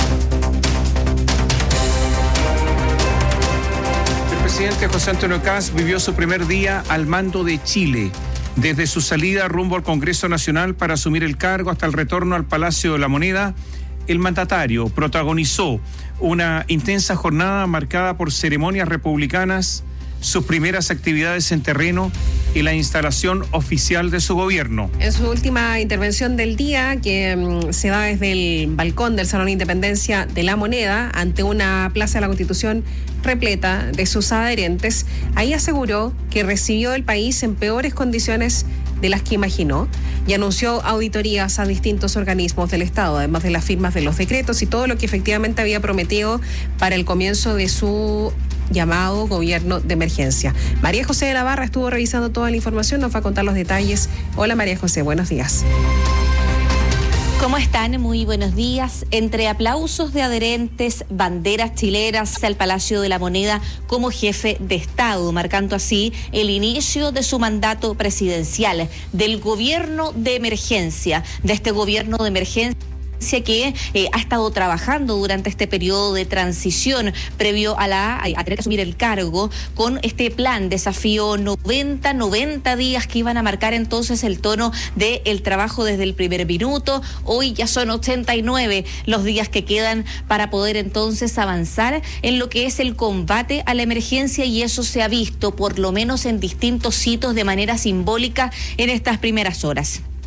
El presidente José Antonio Kast vivió su primer día al mando de Chile. Desde su salida rumbo al Congreso Nacional para asumir el cargo hasta el retorno al Palacio de la Moneda, el mandatario protagonizó una intensa jornada marcada por ceremonias republicanas, sus primeras actividades en terreno y la instalación oficial de su gobierno. En su última intervención del día, que um, se da desde el balcón del Salón de Independencia de La Moneda, ante una plaza de la Constitución repleta de sus adherentes, ahí aseguró que recibió el país en peores condiciones de las que imaginó y anunció auditorías a distintos organismos del Estado, además de las firmas de los decretos y todo lo que efectivamente había prometido para el comienzo de su llamado gobierno de emergencia. María José de Navarra estuvo revisando toda la información, nos va a contar los detalles. Hola María José, buenos días. ¿Cómo están? Muy buenos días. Entre aplausos de adherentes, banderas chilenas al Palacio de la Moneda como jefe de Estado, marcando así el inicio de su mandato presidencial, del gobierno de emergencia, de este gobierno de emergencia que eh, ha estado trabajando durante este periodo de transición previo a la a tener que asumir el cargo con este plan desafío noventa, noventa días que iban a marcar entonces el tono del trabajo desde el primer minuto. Hoy ya son ochenta y nueve los días que quedan para poder entonces avanzar en lo que es el combate a la emergencia, y eso se ha visto por lo menos en distintos sitios de manera simbólica en estas primeras horas.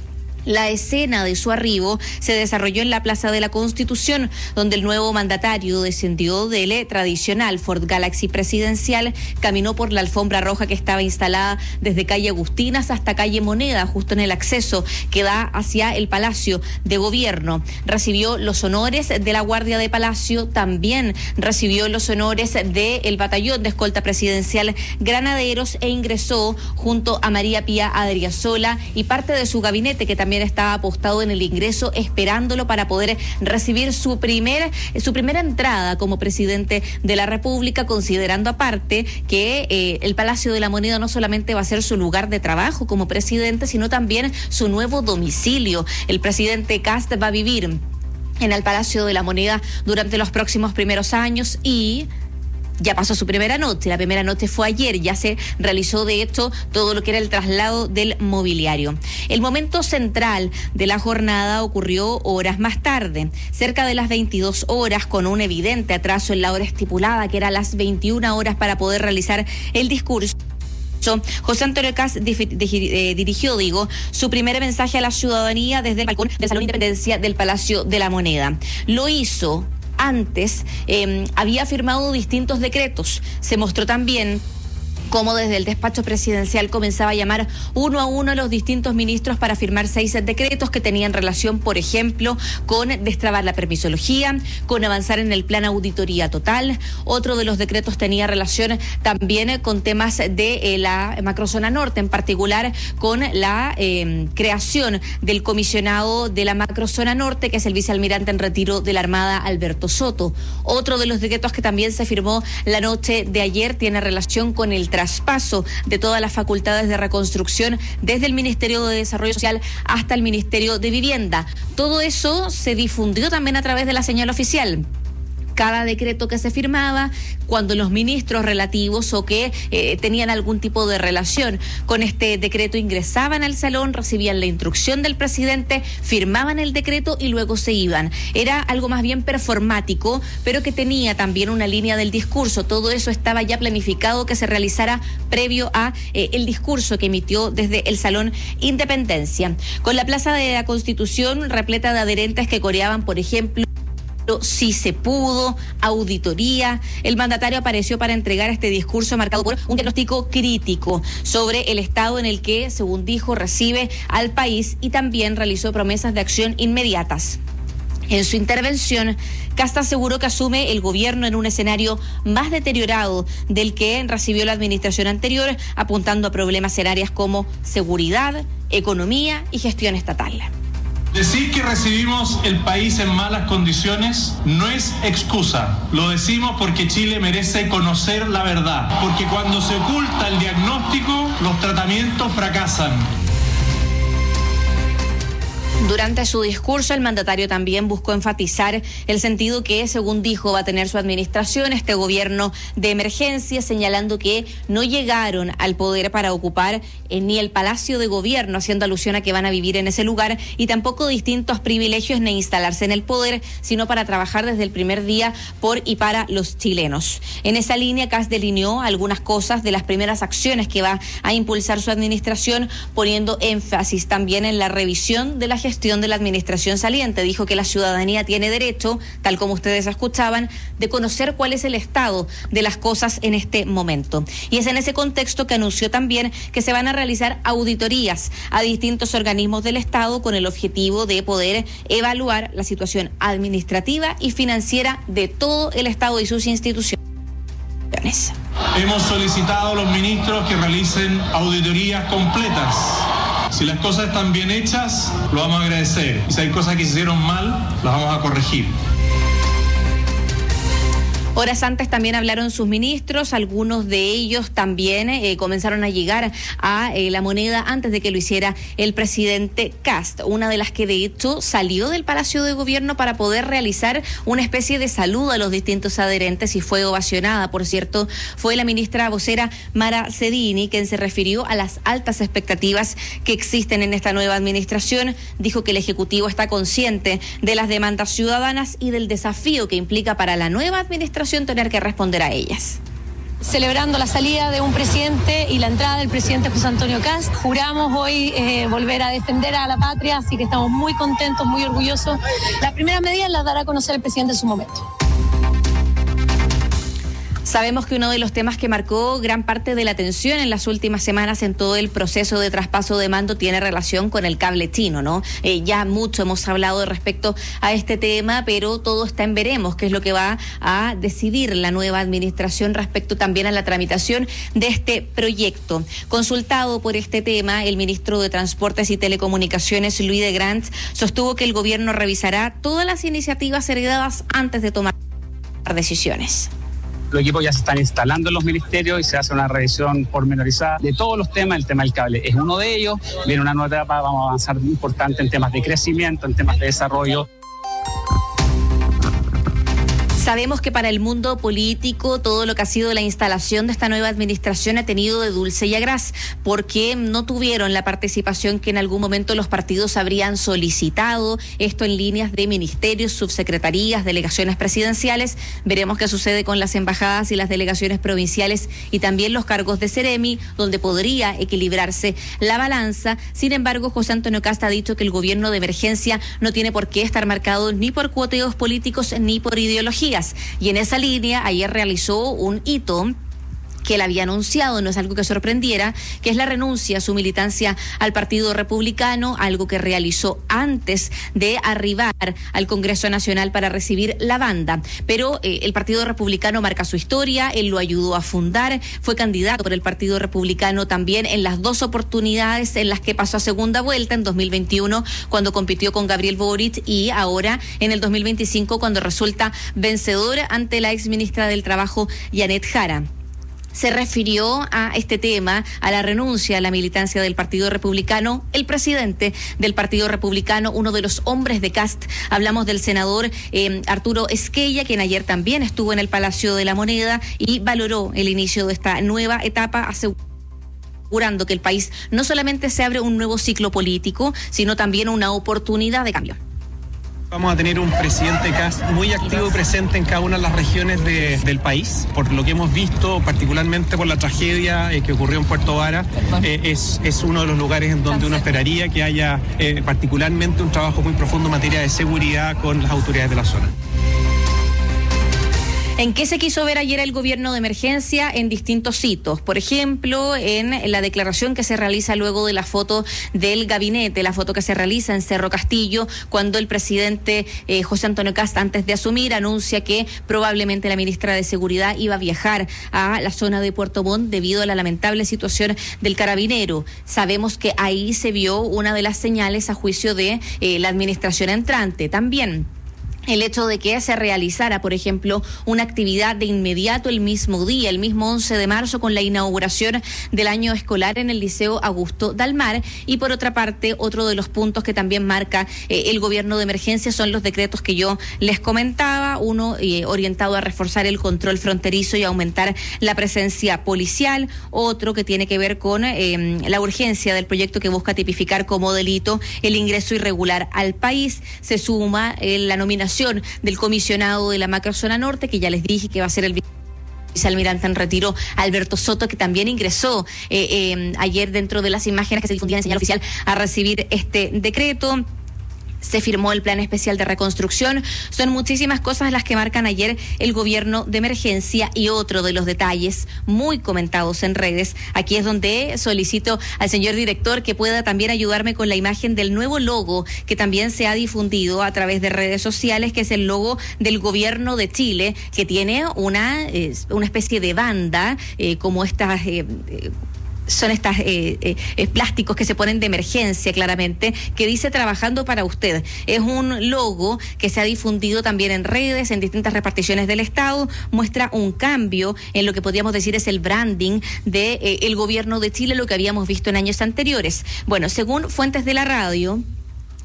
La escena de su arribo se desarrolló en la Plaza de la Constitución, donde el nuevo mandatario descendió del tradicional Ford Galaxy presidencial, caminó por la alfombra roja que estaba instalada desde calle Agustinas hasta calle Moneda, justo en el acceso que da hacia el Palacio de Gobierno. Recibió los honores de la Guardia de Palacio, también recibió los honores del Batallón de Escolta Presidencial Granaderos e ingresó junto a María Pía Adriasola y parte de su gabinete, que también estaba apostado en el ingreso esperándolo para poder recibir su primer su primera entrada como presidente de la República, considerando aparte que eh, el Palacio de la Moneda no solamente va a ser su lugar de trabajo como presidente, sino también su nuevo domicilio. El presidente Kast va a vivir en el Palacio de la Moneda durante los próximos primeros años y ya pasó su primera noche. La primera noche fue ayer, ya se realizó de hecho todo lo que era el traslado del mobiliario. El momento central de la jornada ocurrió horas más tarde, cerca de las veintidós horas, con un evidente atraso en la hora estipulada, que era las veintiuna horas para poder realizar el discurso. José Antonio Kast dirigió, digo, su primer mensaje a la ciudadanía desde el balcón del Salón Independencia del Palacio de la Moneda. Lo hizo antes, eh, había firmado distintos decretos. Se mostró también cómo desde el despacho presidencial comenzaba a llamar uno a uno a los distintos ministros para firmar seis decretos que tenían relación, por ejemplo, con destrabar la permisología, con avanzar en el plan auditoría total. Otro de los decretos tenía relación también con temas de eh, la macrozona norte, en particular con la eh, creación del comisionado de la macrozona norte, que es el vicealmirante en retiro de la Armada, Alberto Soto. Otro de los decretos que también se firmó la noche de ayer tiene relación con el traspaso de todas las facultades de reconstrucción desde el Ministerio de Desarrollo Social hasta el Ministerio de Vivienda. Todo eso se difundió también a través de la señal oficial. Cada decreto que se firmaba, cuando los ministros relativos o que eh, tenían algún tipo de relación con este decreto ingresaban al salón, recibían la instrucción del presidente, firmaban el decreto y luego se iban. Era algo más bien performático, pero que tenía también una línea del discurso. Todo eso estaba ya planificado que se realizara previo a eh, el discurso que emitió desde el Salón Independencia. Con la Plaza de la Constitución repleta de adherentes que coreaban, por ejemplo, "Sí se pudo", auditoría. El mandatario apareció para entregar este discurso marcado por un diagnóstico crítico sobre el estado en el que, según dijo, recibe al país, y también realizó promesas de acción inmediatas. En su intervención, Kast aseguró que asume el gobierno en un escenario más deteriorado del que recibió la administración anterior, apuntando a problemas en áreas como seguridad, economía y gestión estatal. Decir que recibimos el país en malas condiciones no es excusa. Lo decimos porque Chile merece conocer la verdad. Porque cuando se oculta el diagnóstico, los tratamientos fracasan. Durante su discurso, el mandatario también buscó enfatizar el sentido que, según dijo, va a tener su administración, este gobierno de emergencia, señalando que no llegaron al poder para ocupar eh, ni el Palacio de Gobierno, haciendo alusión a que van a vivir en ese lugar, y tampoco distintos privilegios ni instalarse en el poder, sino para trabajar desde el primer día por y para los chilenos. En esa línea, Kast delineó algunas cosas de las primeras acciones que va a impulsar su administración, poniendo énfasis también en la revisión de la gestión de la administración saliente. Dijo que la ciudadanía tiene derecho, tal como ustedes escuchaban, de conocer cuál es el estado de las cosas en este momento. Y es en ese contexto que anunció también que se van a realizar auditorías a distintos organismos del Estado con el objetivo de poder evaluar la situación administrativa y financiera de todo el Estado y sus instituciones. Hemos solicitado a los ministros que realicen auditorías completas. Si las cosas están bien hechas, lo vamos a agradecer. Y si hay cosas que se hicieron mal, las vamos a corregir. Horas antes también hablaron sus ministros, algunos de ellos también eh, comenzaron a llegar a eh, la Moneda antes de que lo hiciera el presidente Kast, una de las que de hecho salió del Palacio de Gobierno para poder realizar una especie de saludo a los distintos adherentes y fue ovacionada, por cierto, fue la ministra vocera Mara Cedini, quien se refirió a las altas expectativas que existen en esta nueva administración. Dijo que el Ejecutivo está consciente de las demandas ciudadanas y del desafío que implica para la nueva administración tener que responder a ellas. celebrando la salida de un presidente y la entrada del presidente José Antonio Kast. Juramos hoy eh, volver a defender a la patria, así que estamos muy contentos, muy orgullosos. Las primeras medidas las dará a conocer el presidente en su momento. Sabemos que uno de los temas que marcó gran parte de la atención en las últimas semanas en todo el proceso de traspaso de mando tiene relación con el cable chino, ¿no? Eh, ya mucho hemos hablado respecto a este tema, pero todo está en veremos, que es lo que va a decidir la nueva administración respecto también a la tramitación de este proyecto. Consultado por este tema, el ministro de Transportes y Telecomunicaciones, Luis de Grant, sostuvo que el gobierno revisará todas las iniciativas heredadas antes de tomar decisiones. Los equipos ya se están instalando en los ministerios y se hace una revisión pormenorizada de todos los temas. El tema del cable es uno de ellos. Viene una nueva etapa, vamos a avanzar muy importante en temas de crecimiento, en temas de desarrollo. Sabemos que para el mundo político todo lo que ha sido la instalación de esta nueva administración ha tenido de dulce y a gras, porque no tuvieron la participación que en algún momento los partidos habrían solicitado, esto en líneas de ministerios, subsecretarías, delegaciones presidenciales. Veremos qué sucede con las embajadas y las delegaciones provinciales y también los cargos de Ceremi, donde podría equilibrarse la balanza. Sin embargo, José Antonio Kast ha dicho que el gobierno de emergencia no tiene por qué estar marcado ni por cuoteos políticos ni por ideología. Y en esa línea, ayer realizó un hito que él había anunciado, no es algo que sorprendiera, que es la renuncia a su militancia al Partido Republicano, algo que realizó antes de arribar al Congreso Nacional para recibir la banda. Pero eh, el Partido Republicano marca su historia, él lo ayudó a fundar, fue candidato por el Partido Republicano también en las dos oportunidades en las que pasó a segunda vuelta, en dos mil veintiuno cuando compitió con Gabriel Boric y ahora en el dos mil veinticinco cuando resulta vencedor ante la exministra del Trabajo, Janet Jara. Se refirió a este tema, a la renuncia a la militancia del Partido Republicano, el presidente del Partido Republicano, uno de los hombres de Kast. Hablamos del senador eh, Arturo Esquella, quien ayer también estuvo en el Palacio de la Moneda y valoró el inicio de esta nueva etapa, asegurando que el país no solamente se abre un nuevo ciclo político, sino también una oportunidad de cambio. Vamos a tener un presidente Kast muy activo y presente en cada una de las regiones de, del país. Por lo que hemos visto, particularmente por la tragedia eh, que ocurrió en Puerto Vara, eh, es, es uno de los lugares en donde uno esperaría que haya eh, particularmente un trabajo muy profundo en materia de seguridad con las autoridades de la zona. ¿En qué se quiso ver ayer el gobierno de emergencia? En distintos hitos. Por ejemplo, en la declaración que se realiza luego de la foto del gabinete, la foto que se realiza en Cerro Castillo, cuando el presidente eh, José Antonio Kast, antes de asumir, anuncia que probablemente la ministra de Seguridad iba a viajar a la zona de Puerto Montt debido a la lamentable situación del carabinero. Sabemos que ahí se vio una de las señales a juicio de eh, la administración entrante. También el hecho de que se realizara, por ejemplo, una actividad de inmediato el mismo día, el mismo once de marzo, con la inauguración del año escolar en el Liceo Augusto Dalmar. Y por otra parte, otro de los puntos que también marca eh, el gobierno de emergencia son los decretos que yo les comentaba, uno eh, orientado a reforzar el control fronterizo y aumentar la presencia policial, otro que tiene que ver con eh, la urgencia del proyecto que busca tipificar como delito el ingreso irregular al país. Se suma eh, la nominación del comisionado de la macrozona norte, que ya les dije que va a ser el vicealmirante en retiro, Alberto Soto, que también ingresó eh, eh, ayer dentro de las imágenes que se difundían en señal oficial a recibir este decreto. Se firmó el plan especial de reconstrucción. Son muchísimas cosas las que marcan ayer el gobierno de emergencia. Y otro de los detalles muy comentados en redes, aquí es donde solicito al señor director que pueda también ayudarme con la imagen del nuevo logo que también se ha difundido a través de redes sociales, que es el logo del gobierno de Chile, que tiene una, eh, una especie de banda, eh, como estas... Eh, eh, son estos eh, eh, plásticos que se ponen de emergencia, claramente, que dice trabajando para usted. Es un logo que se ha difundido también en redes, en distintas reparticiones del Estado, muestra un cambio en lo que podríamos decir es el branding de eh, el gobierno de Chile, lo que habíamos visto en años anteriores. Bueno, según fuentes de la radio,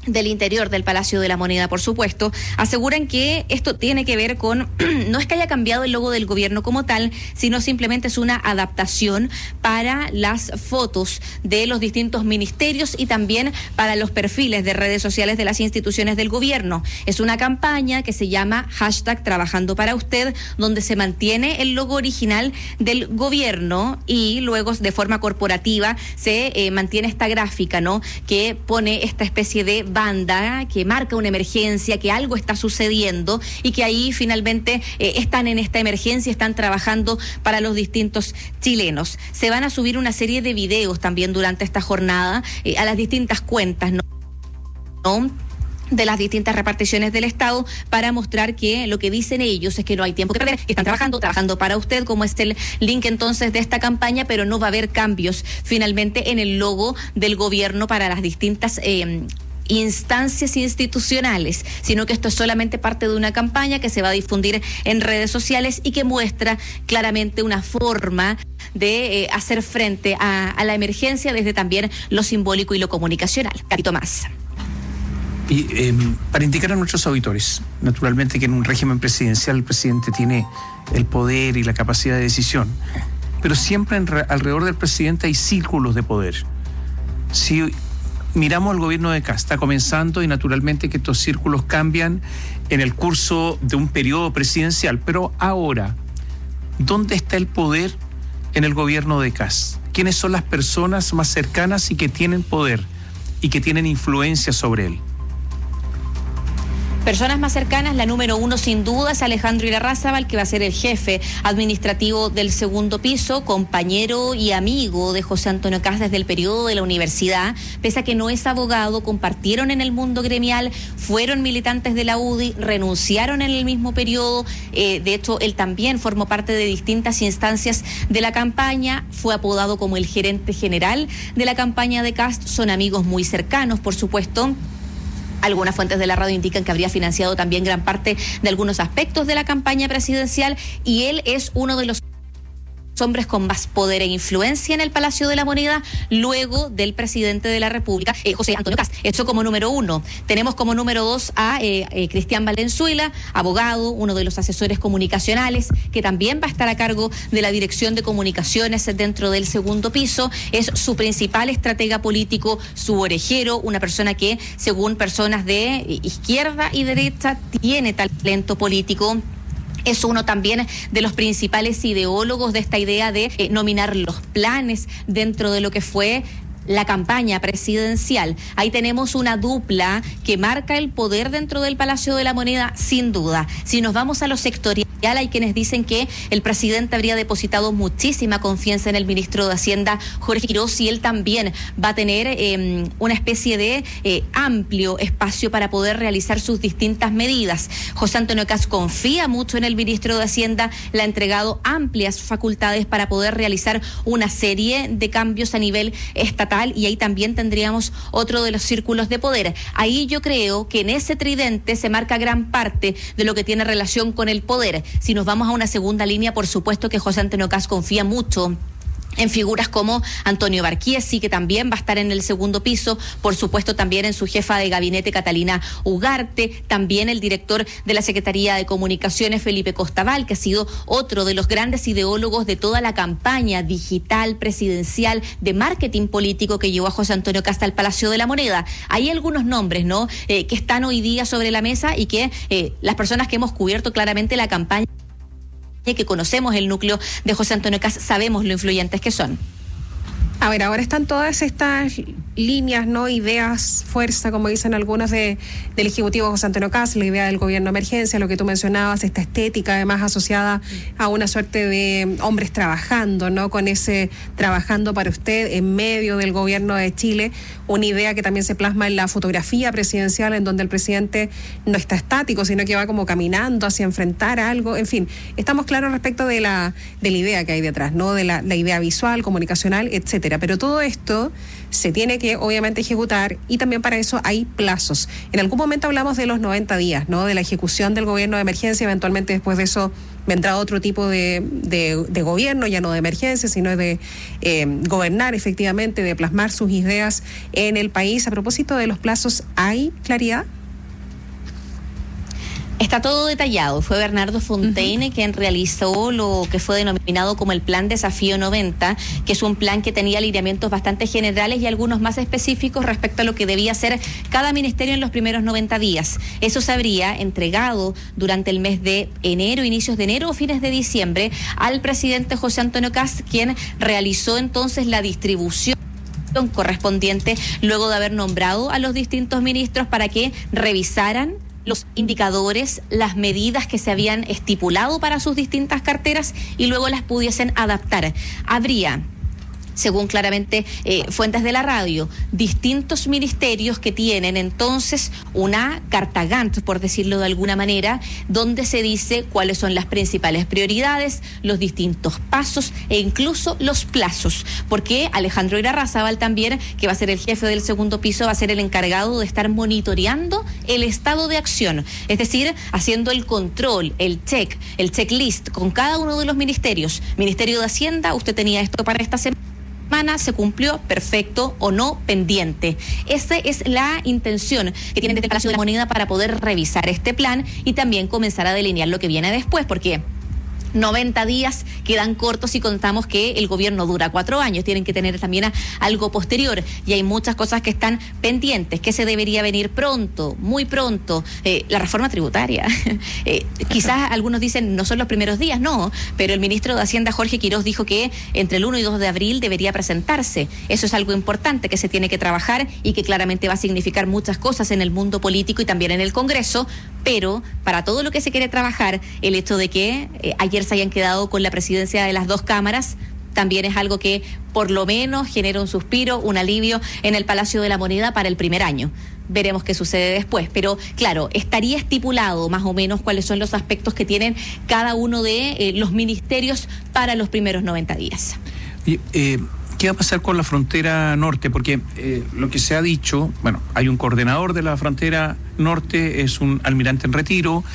del interior del Palacio de la Moneda, por supuesto, aseguran que esto tiene que ver con, no es que haya cambiado el logo del gobierno como tal, sino simplemente es una adaptación para las fotos de los distintos ministerios y también para los perfiles de redes sociales de las instituciones del gobierno. Es una campaña que se llama hashtag Trabajando para Usted, donde se mantiene el logo original del gobierno y luego de forma corporativa se eh, mantiene esta gráfica, ¿no?, que pone esta especie de banda que marca una emergencia, que algo está sucediendo y que ahí finalmente eh, están en esta emergencia, están trabajando para los distintos chilenos. Se van a subir una serie de videos también durante esta jornada eh, a las distintas cuentas, ¿no?, ¿no? de las distintas reparticiones del Estado para mostrar que lo que dicen ellos es que no hay tiempo que perder, que están trabajando, trabajando para usted, como es el link entonces de esta campaña, pero no va a haber cambios finalmente en el logo del gobierno para las distintas eh, instancias institucionales, sino que esto es solamente parte de una campaña que se va a difundir en redes sociales y que muestra claramente una forma de eh, hacer frente a, a la emergencia desde también lo simbólico y lo comunicacional. Carito más. Y eh, para indicar a nuestros auditores, naturalmente que en un régimen presidencial el presidente tiene el poder y la capacidad de decisión, pero siempre en, alrededor del presidente hay círculos de poder. Si miramos al gobierno de Kast, está comenzando y naturalmente que estos círculos cambian en el curso de un periodo presidencial, pero ahora, ¿dónde está el poder en el gobierno de Kast? ¿Quiénes son las personas más cercanas y que tienen poder y que tienen influencia sobre él? Personas más cercanas, la número uno sin duda es Alejandro Irarrázaval, que va a ser el jefe administrativo del segundo piso, compañero y amigo de José Antonio Kast desde el periodo de la universidad. Pese a que no es abogado, compartieron en el mundo gremial, fueron militantes de la U D I, renunciaron en el mismo periodo. Eh, de hecho, él también formó parte de distintas instancias de la campaña, fue apodado como el gerente general de la campaña de Kast, son amigos muy cercanos, por supuesto. Algunas fuentes de la radio indican que habría financiado también gran parte de algunos aspectos de la campaña presidencial y él es uno de los hombres con más poder e influencia en el Palacio de la Moneda luego del presidente de la República, eh, José Antonio Kast. Eso como número uno. Tenemos como número dos a eh, eh, Cristian Valenzuela, abogado, uno de los asesores comunicacionales, que también va a estar a cargo de la dirección de comunicaciones dentro del segundo piso. Es su principal estratega político, su orejero, una persona que, según personas de izquierda y derecha, tiene talento político. Es uno también de los principales ideólogos de esta idea de eh, nominar los planes dentro de lo que fue la campaña presidencial. Ahí tenemos una dupla que marca el poder dentro del Palacio de la Moneda, sin duda. Si nos vamos a lo sectorial, hay quienes dicen que el presidente habría depositado muchísima confianza en el ministro de Hacienda, Jorge Quiroz, y él también va a tener eh, una especie de eh, amplio espacio para poder realizar sus distintas medidas. José Antonio Kast confía mucho en el ministro de Hacienda, le ha entregado amplias facultades para poder realizar una serie de cambios a nivel estatal, y ahí también tendríamos otro de los círculos de poder. Ahí yo creo que en ese tridente se marca gran parte de lo que tiene relación con el poder. Si nos vamos a una segunda línea, por supuesto que José Antonio Kast confía mucho en figuras como Antonio Barquiesi, que también va a estar en el segundo piso, por supuesto también en su jefa de gabinete Catalina Ugarte, también el director de la Secretaría de Comunicaciones Felipe Costaval, que ha sido otro de los grandes ideólogos de toda la campaña digital, presidencial, de marketing político que llevó a José Antonio Kast al Palacio de la Moneda. Hay algunos nombres, ¿no?, eh, que están hoy día sobre la mesa y que eh, las personas que hemos cubierto claramente la campaña, que conocemos el núcleo de José Antonio Kast, sabemos lo influyentes que son. A ver, ahora están todas estas líneas, ¿no?, ideas, fuerza, como dicen algunos de, del Ejecutivo José Antonio Kast, la idea del gobierno de emergencia, lo que tú mencionabas, esta estética además asociada a una suerte de hombres trabajando, ¿no?, con ese trabajando para usted en medio del gobierno de Chile, una idea que también se plasma en la fotografía presidencial, en donde el presidente no está estático, sino que va como caminando hacia enfrentar algo. En fin, estamos claros respecto de la, de la idea que hay detrás, ¿no?, de la, la idea visual, comunicacional, etcétera. Pero todo esto se tiene que que obviamente ejecutar, y también para eso hay plazos. En algún momento hablamos de los noventa días, ¿no? De la ejecución del gobierno de emergencia, eventualmente después de eso vendrá otro tipo de, de, de gobierno, ya no de emergencia, sino de eh, gobernar efectivamente, de plasmar sus ideas en el país. A propósito de los plazos, ¿hay claridad? Está todo detallado. Fue Bernardo Fontaine uh-huh. quien realizó lo que fue denominado como el Plan Desafío noventa, que es un plan que tenía alineamientos bastante generales y algunos más específicos respecto a lo que debía hacer cada ministerio en los primeros noventa días. Eso se habría entregado durante el mes de enero, inicios de enero o fines de diciembre, al presidente José Antonio Kast, quien realizó entonces la distribución correspondiente luego de haber nombrado a los distintos ministros para que revisaran los indicadores, las medidas que se habían estipulado para sus distintas carteras y luego las pudiesen adaptar. Habría, según claramente eh, fuentes de la radio, distintos ministerios que tienen entonces una carta Gantt, por decirlo de alguna manera, donde se dice cuáles son las principales prioridades, los distintos pasos e incluso los plazos, porque Alejandro Irarrázaval también, que va a ser el jefe del segundo piso, va a ser el encargado de estar monitoreando el estado de acción, es decir, haciendo el control, el check, el checklist con cada uno de los ministerios. Ministerio de Hacienda, usted tenía esto para esta semana, se cumplió, perfecto, o no, pendiente. Esa es la intención que tienen desde el Palacio de la Moneda para poder revisar este plan y también comenzar a delinear lo que viene después, porque noventa días quedan cortos si contamos que el gobierno dura cuatro años. Tienen que tener también a, algo posterior y hay muchas cosas que están pendientes, que se debería venir pronto, muy pronto. Eh, la reforma tributaria. eh, quizás algunos dicen no son los primeros días, no, pero el ministro de Hacienda, Jorge Quiroz, dijo que entre el uno y dos de abril debería presentarse. Eso es algo importante que se tiene que trabajar y que claramente va a significar muchas cosas en el mundo político y también en el Congreso, pero para todo lo que se quiere trabajar, el hecho de que eh, ayer se hayan quedado con la presidencia de las dos cámaras también es algo que por lo menos genera un suspiro, un alivio en el Palacio de la Moneda para el primer año. Veremos qué sucede después, pero claro, estaría estipulado más o menos cuáles son los aspectos que tienen cada uno de eh, los ministerios para los primeros noventa días. Y, eh... ¿Qué va a pasar con la frontera norte? Porque eh, lo que se ha dicho, bueno, hay un coordinador de la frontera norte, es un almirante en retiro,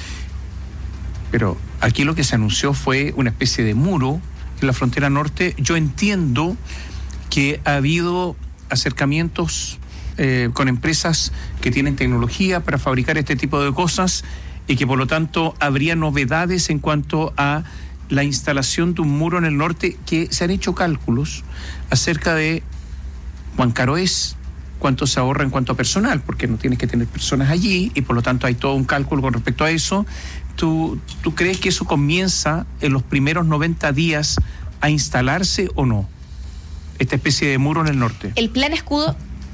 pero aquí lo que se anunció fue una especie de muro en la frontera norte. Yo entiendo que ha habido acercamientos eh, con empresas que tienen tecnología para fabricar este tipo de cosas y que por lo tanto habría novedades en cuanto a la instalación de un muro en el norte, que se han hecho cálculos acerca de cuán caro es, cuánto se ahorra en cuanto a personal, porque no tienes que tener personas allí y por lo tanto hay todo un cálculo con respecto a eso. ¿Tú, tú crees que eso comienza en los primeros noventa días a instalarse o no? Esta especie de muro en el norte. El plan escudo...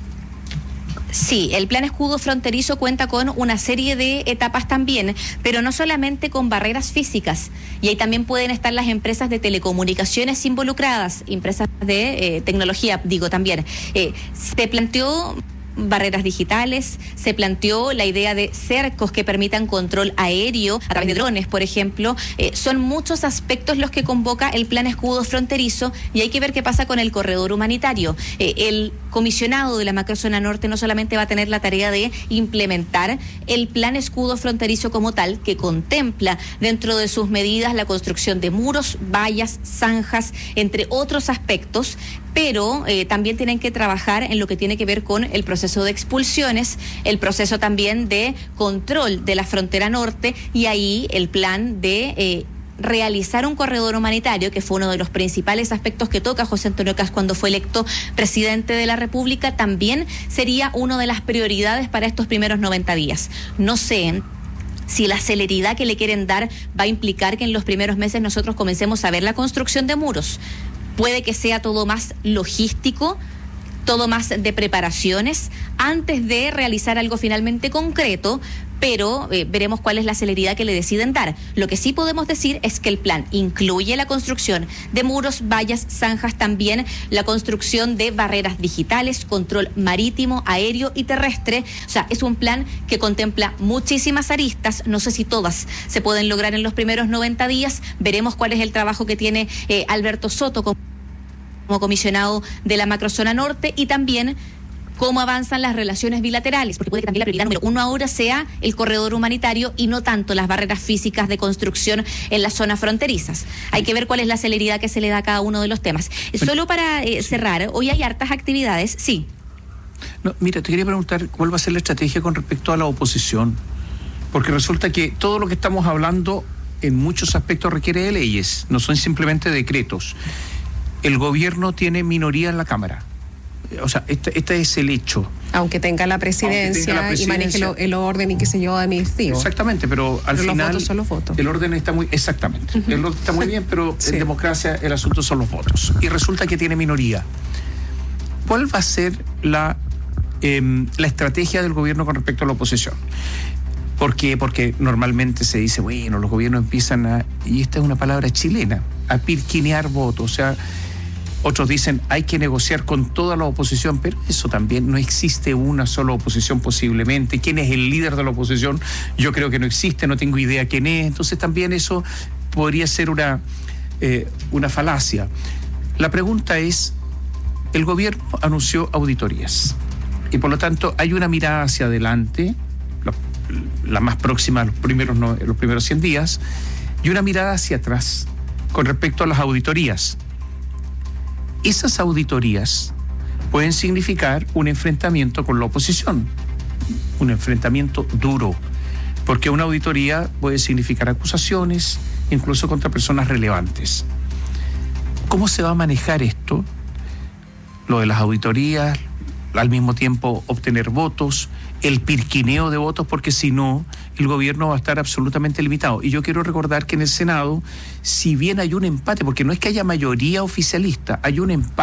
Sí, el plan escudo fronterizo cuenta con una serie de etapas también, pero no solamente con barreras físicas, y ahí también pueden estar las empresas de telecomunicaciones involucradas, empresas de eh, tecnología, digo también. Eh, se planteó barreras digitales, se planteó la idea de cercos que permitan control aéreo a través de drones, por ejemplo. Eh, son muchos aspectos los que convoca el plan escudo fronterizo y hay que ver qué pasa con el corredor humanitario. Eh, el comisionado de la macrozona norte no solamente va a tener la tarea de implementar el plan escudo fronterizo como tal, que contempla dentro de sus medidas la construcción de muros, vallas, zanjas, entre otros aspectos, pero eh, también tienen que trabajar en lo que tiene que ver con el proceso de expulsiones, el proceso también de control de la frontera norte y ahí el plan de eh, realizar un corredor humanitario, que fue uno de los principales aspectos que toca José Antonio Kast cuando fue electo presidente de la República, también sería una de las prioridades para estos primeros noventa días. No sé si la celeridad que le quieren dar va a implicar que en los primeros meses nosotros comencemos a ver la construcción de muros. Puede que sea todo más logístico, todo más de preparaciones, antes de realizar algo finalmente concreto, pero eh, veremos cuál es la celeridad que le deciden dar. Lo que sí podemos decir es que el plan incluye la construcción de muros, vallas, zanjas, también la construcción de barreras digitales, control marítimo, aéreo y terrestre. O sea, es un plan que contempla muchísimas aristas, no sé si todas se pueden lograr en los primeros noventa días, veremos cuál es el trabajo que tiene eh, Alberto Soto como como comisionado de la macrozona norte y también cómo avanzan las relaciones bilaterales, porque puede que también la prioridad número uno ahora sea el corredor humanitario y no tanto las barreras físicas de construcción en las zonas fronterizas. Hay que ver cuál es la celeridad que se le da a cada uno de los temas. Solo para eh, cerrar, hoy hay hartas actividades, sí. No, mira, te quería preguntar cuál va a ser la estrategia con respecto a la oposición, porque resulta que todo lo que estamos hablando en muchos aspectos requiere de leyes, no son simplemente decretos. El gobierno tiene minoría en la Cámara. O sea, este, este es el hecho. Aunque tenga la presidencia, tenga la presidencia y maneje lo, el orden y qué sé yo administrativo. Exactamente, pero al pero final... los votos son los votos. El orden está muy... Exactamente. Uh-huh. El orden está muy bien, pero sí. En democracia el asunto son los votos. Y resulta que tiene minoría. ¿Cuál va a ser la, eh, la estrategia del gobierno con respecto a la oposición? ¿Por qué? Porque normalmente se dice, bueno, los gobiernos empiezan a... Y esta es una palabra chilena, a pirquinear votos. O sea... Otros dicen hay que negociar con toda la oposición, pero eso también no existe una sola oposición posiblemente. ¿Quién es el líder de la oposición? Yo creo que no existe, no tengo idea quién es. Entonces también eso podría ser una, eh, una falacia. La pregunta es, el gobierno anunció auditorías y por lo tanto hay una mirada hacia adelante, la, la más próxima a los primeros, no, los primeros cien días, y una mirada hacia atrás con respecto a las auditorías. Esas auditorías pueden significar un enfrentamiento con la oposición, un enfrentamiento duro, porque una auditoría puede significar acusaciones, incluso contra personas relevantes. ¿Cómo se va a manejar esto? Lo de las auditorías, al mismo tiempo obtener votos, el pirquineo de votos, porque si no, el gobierno va a estar absolutamente limitado. Y yo quiero recordar que en el Senado, si bien hay un empate, porque no es que haya mayoría oficialista, hay un empate.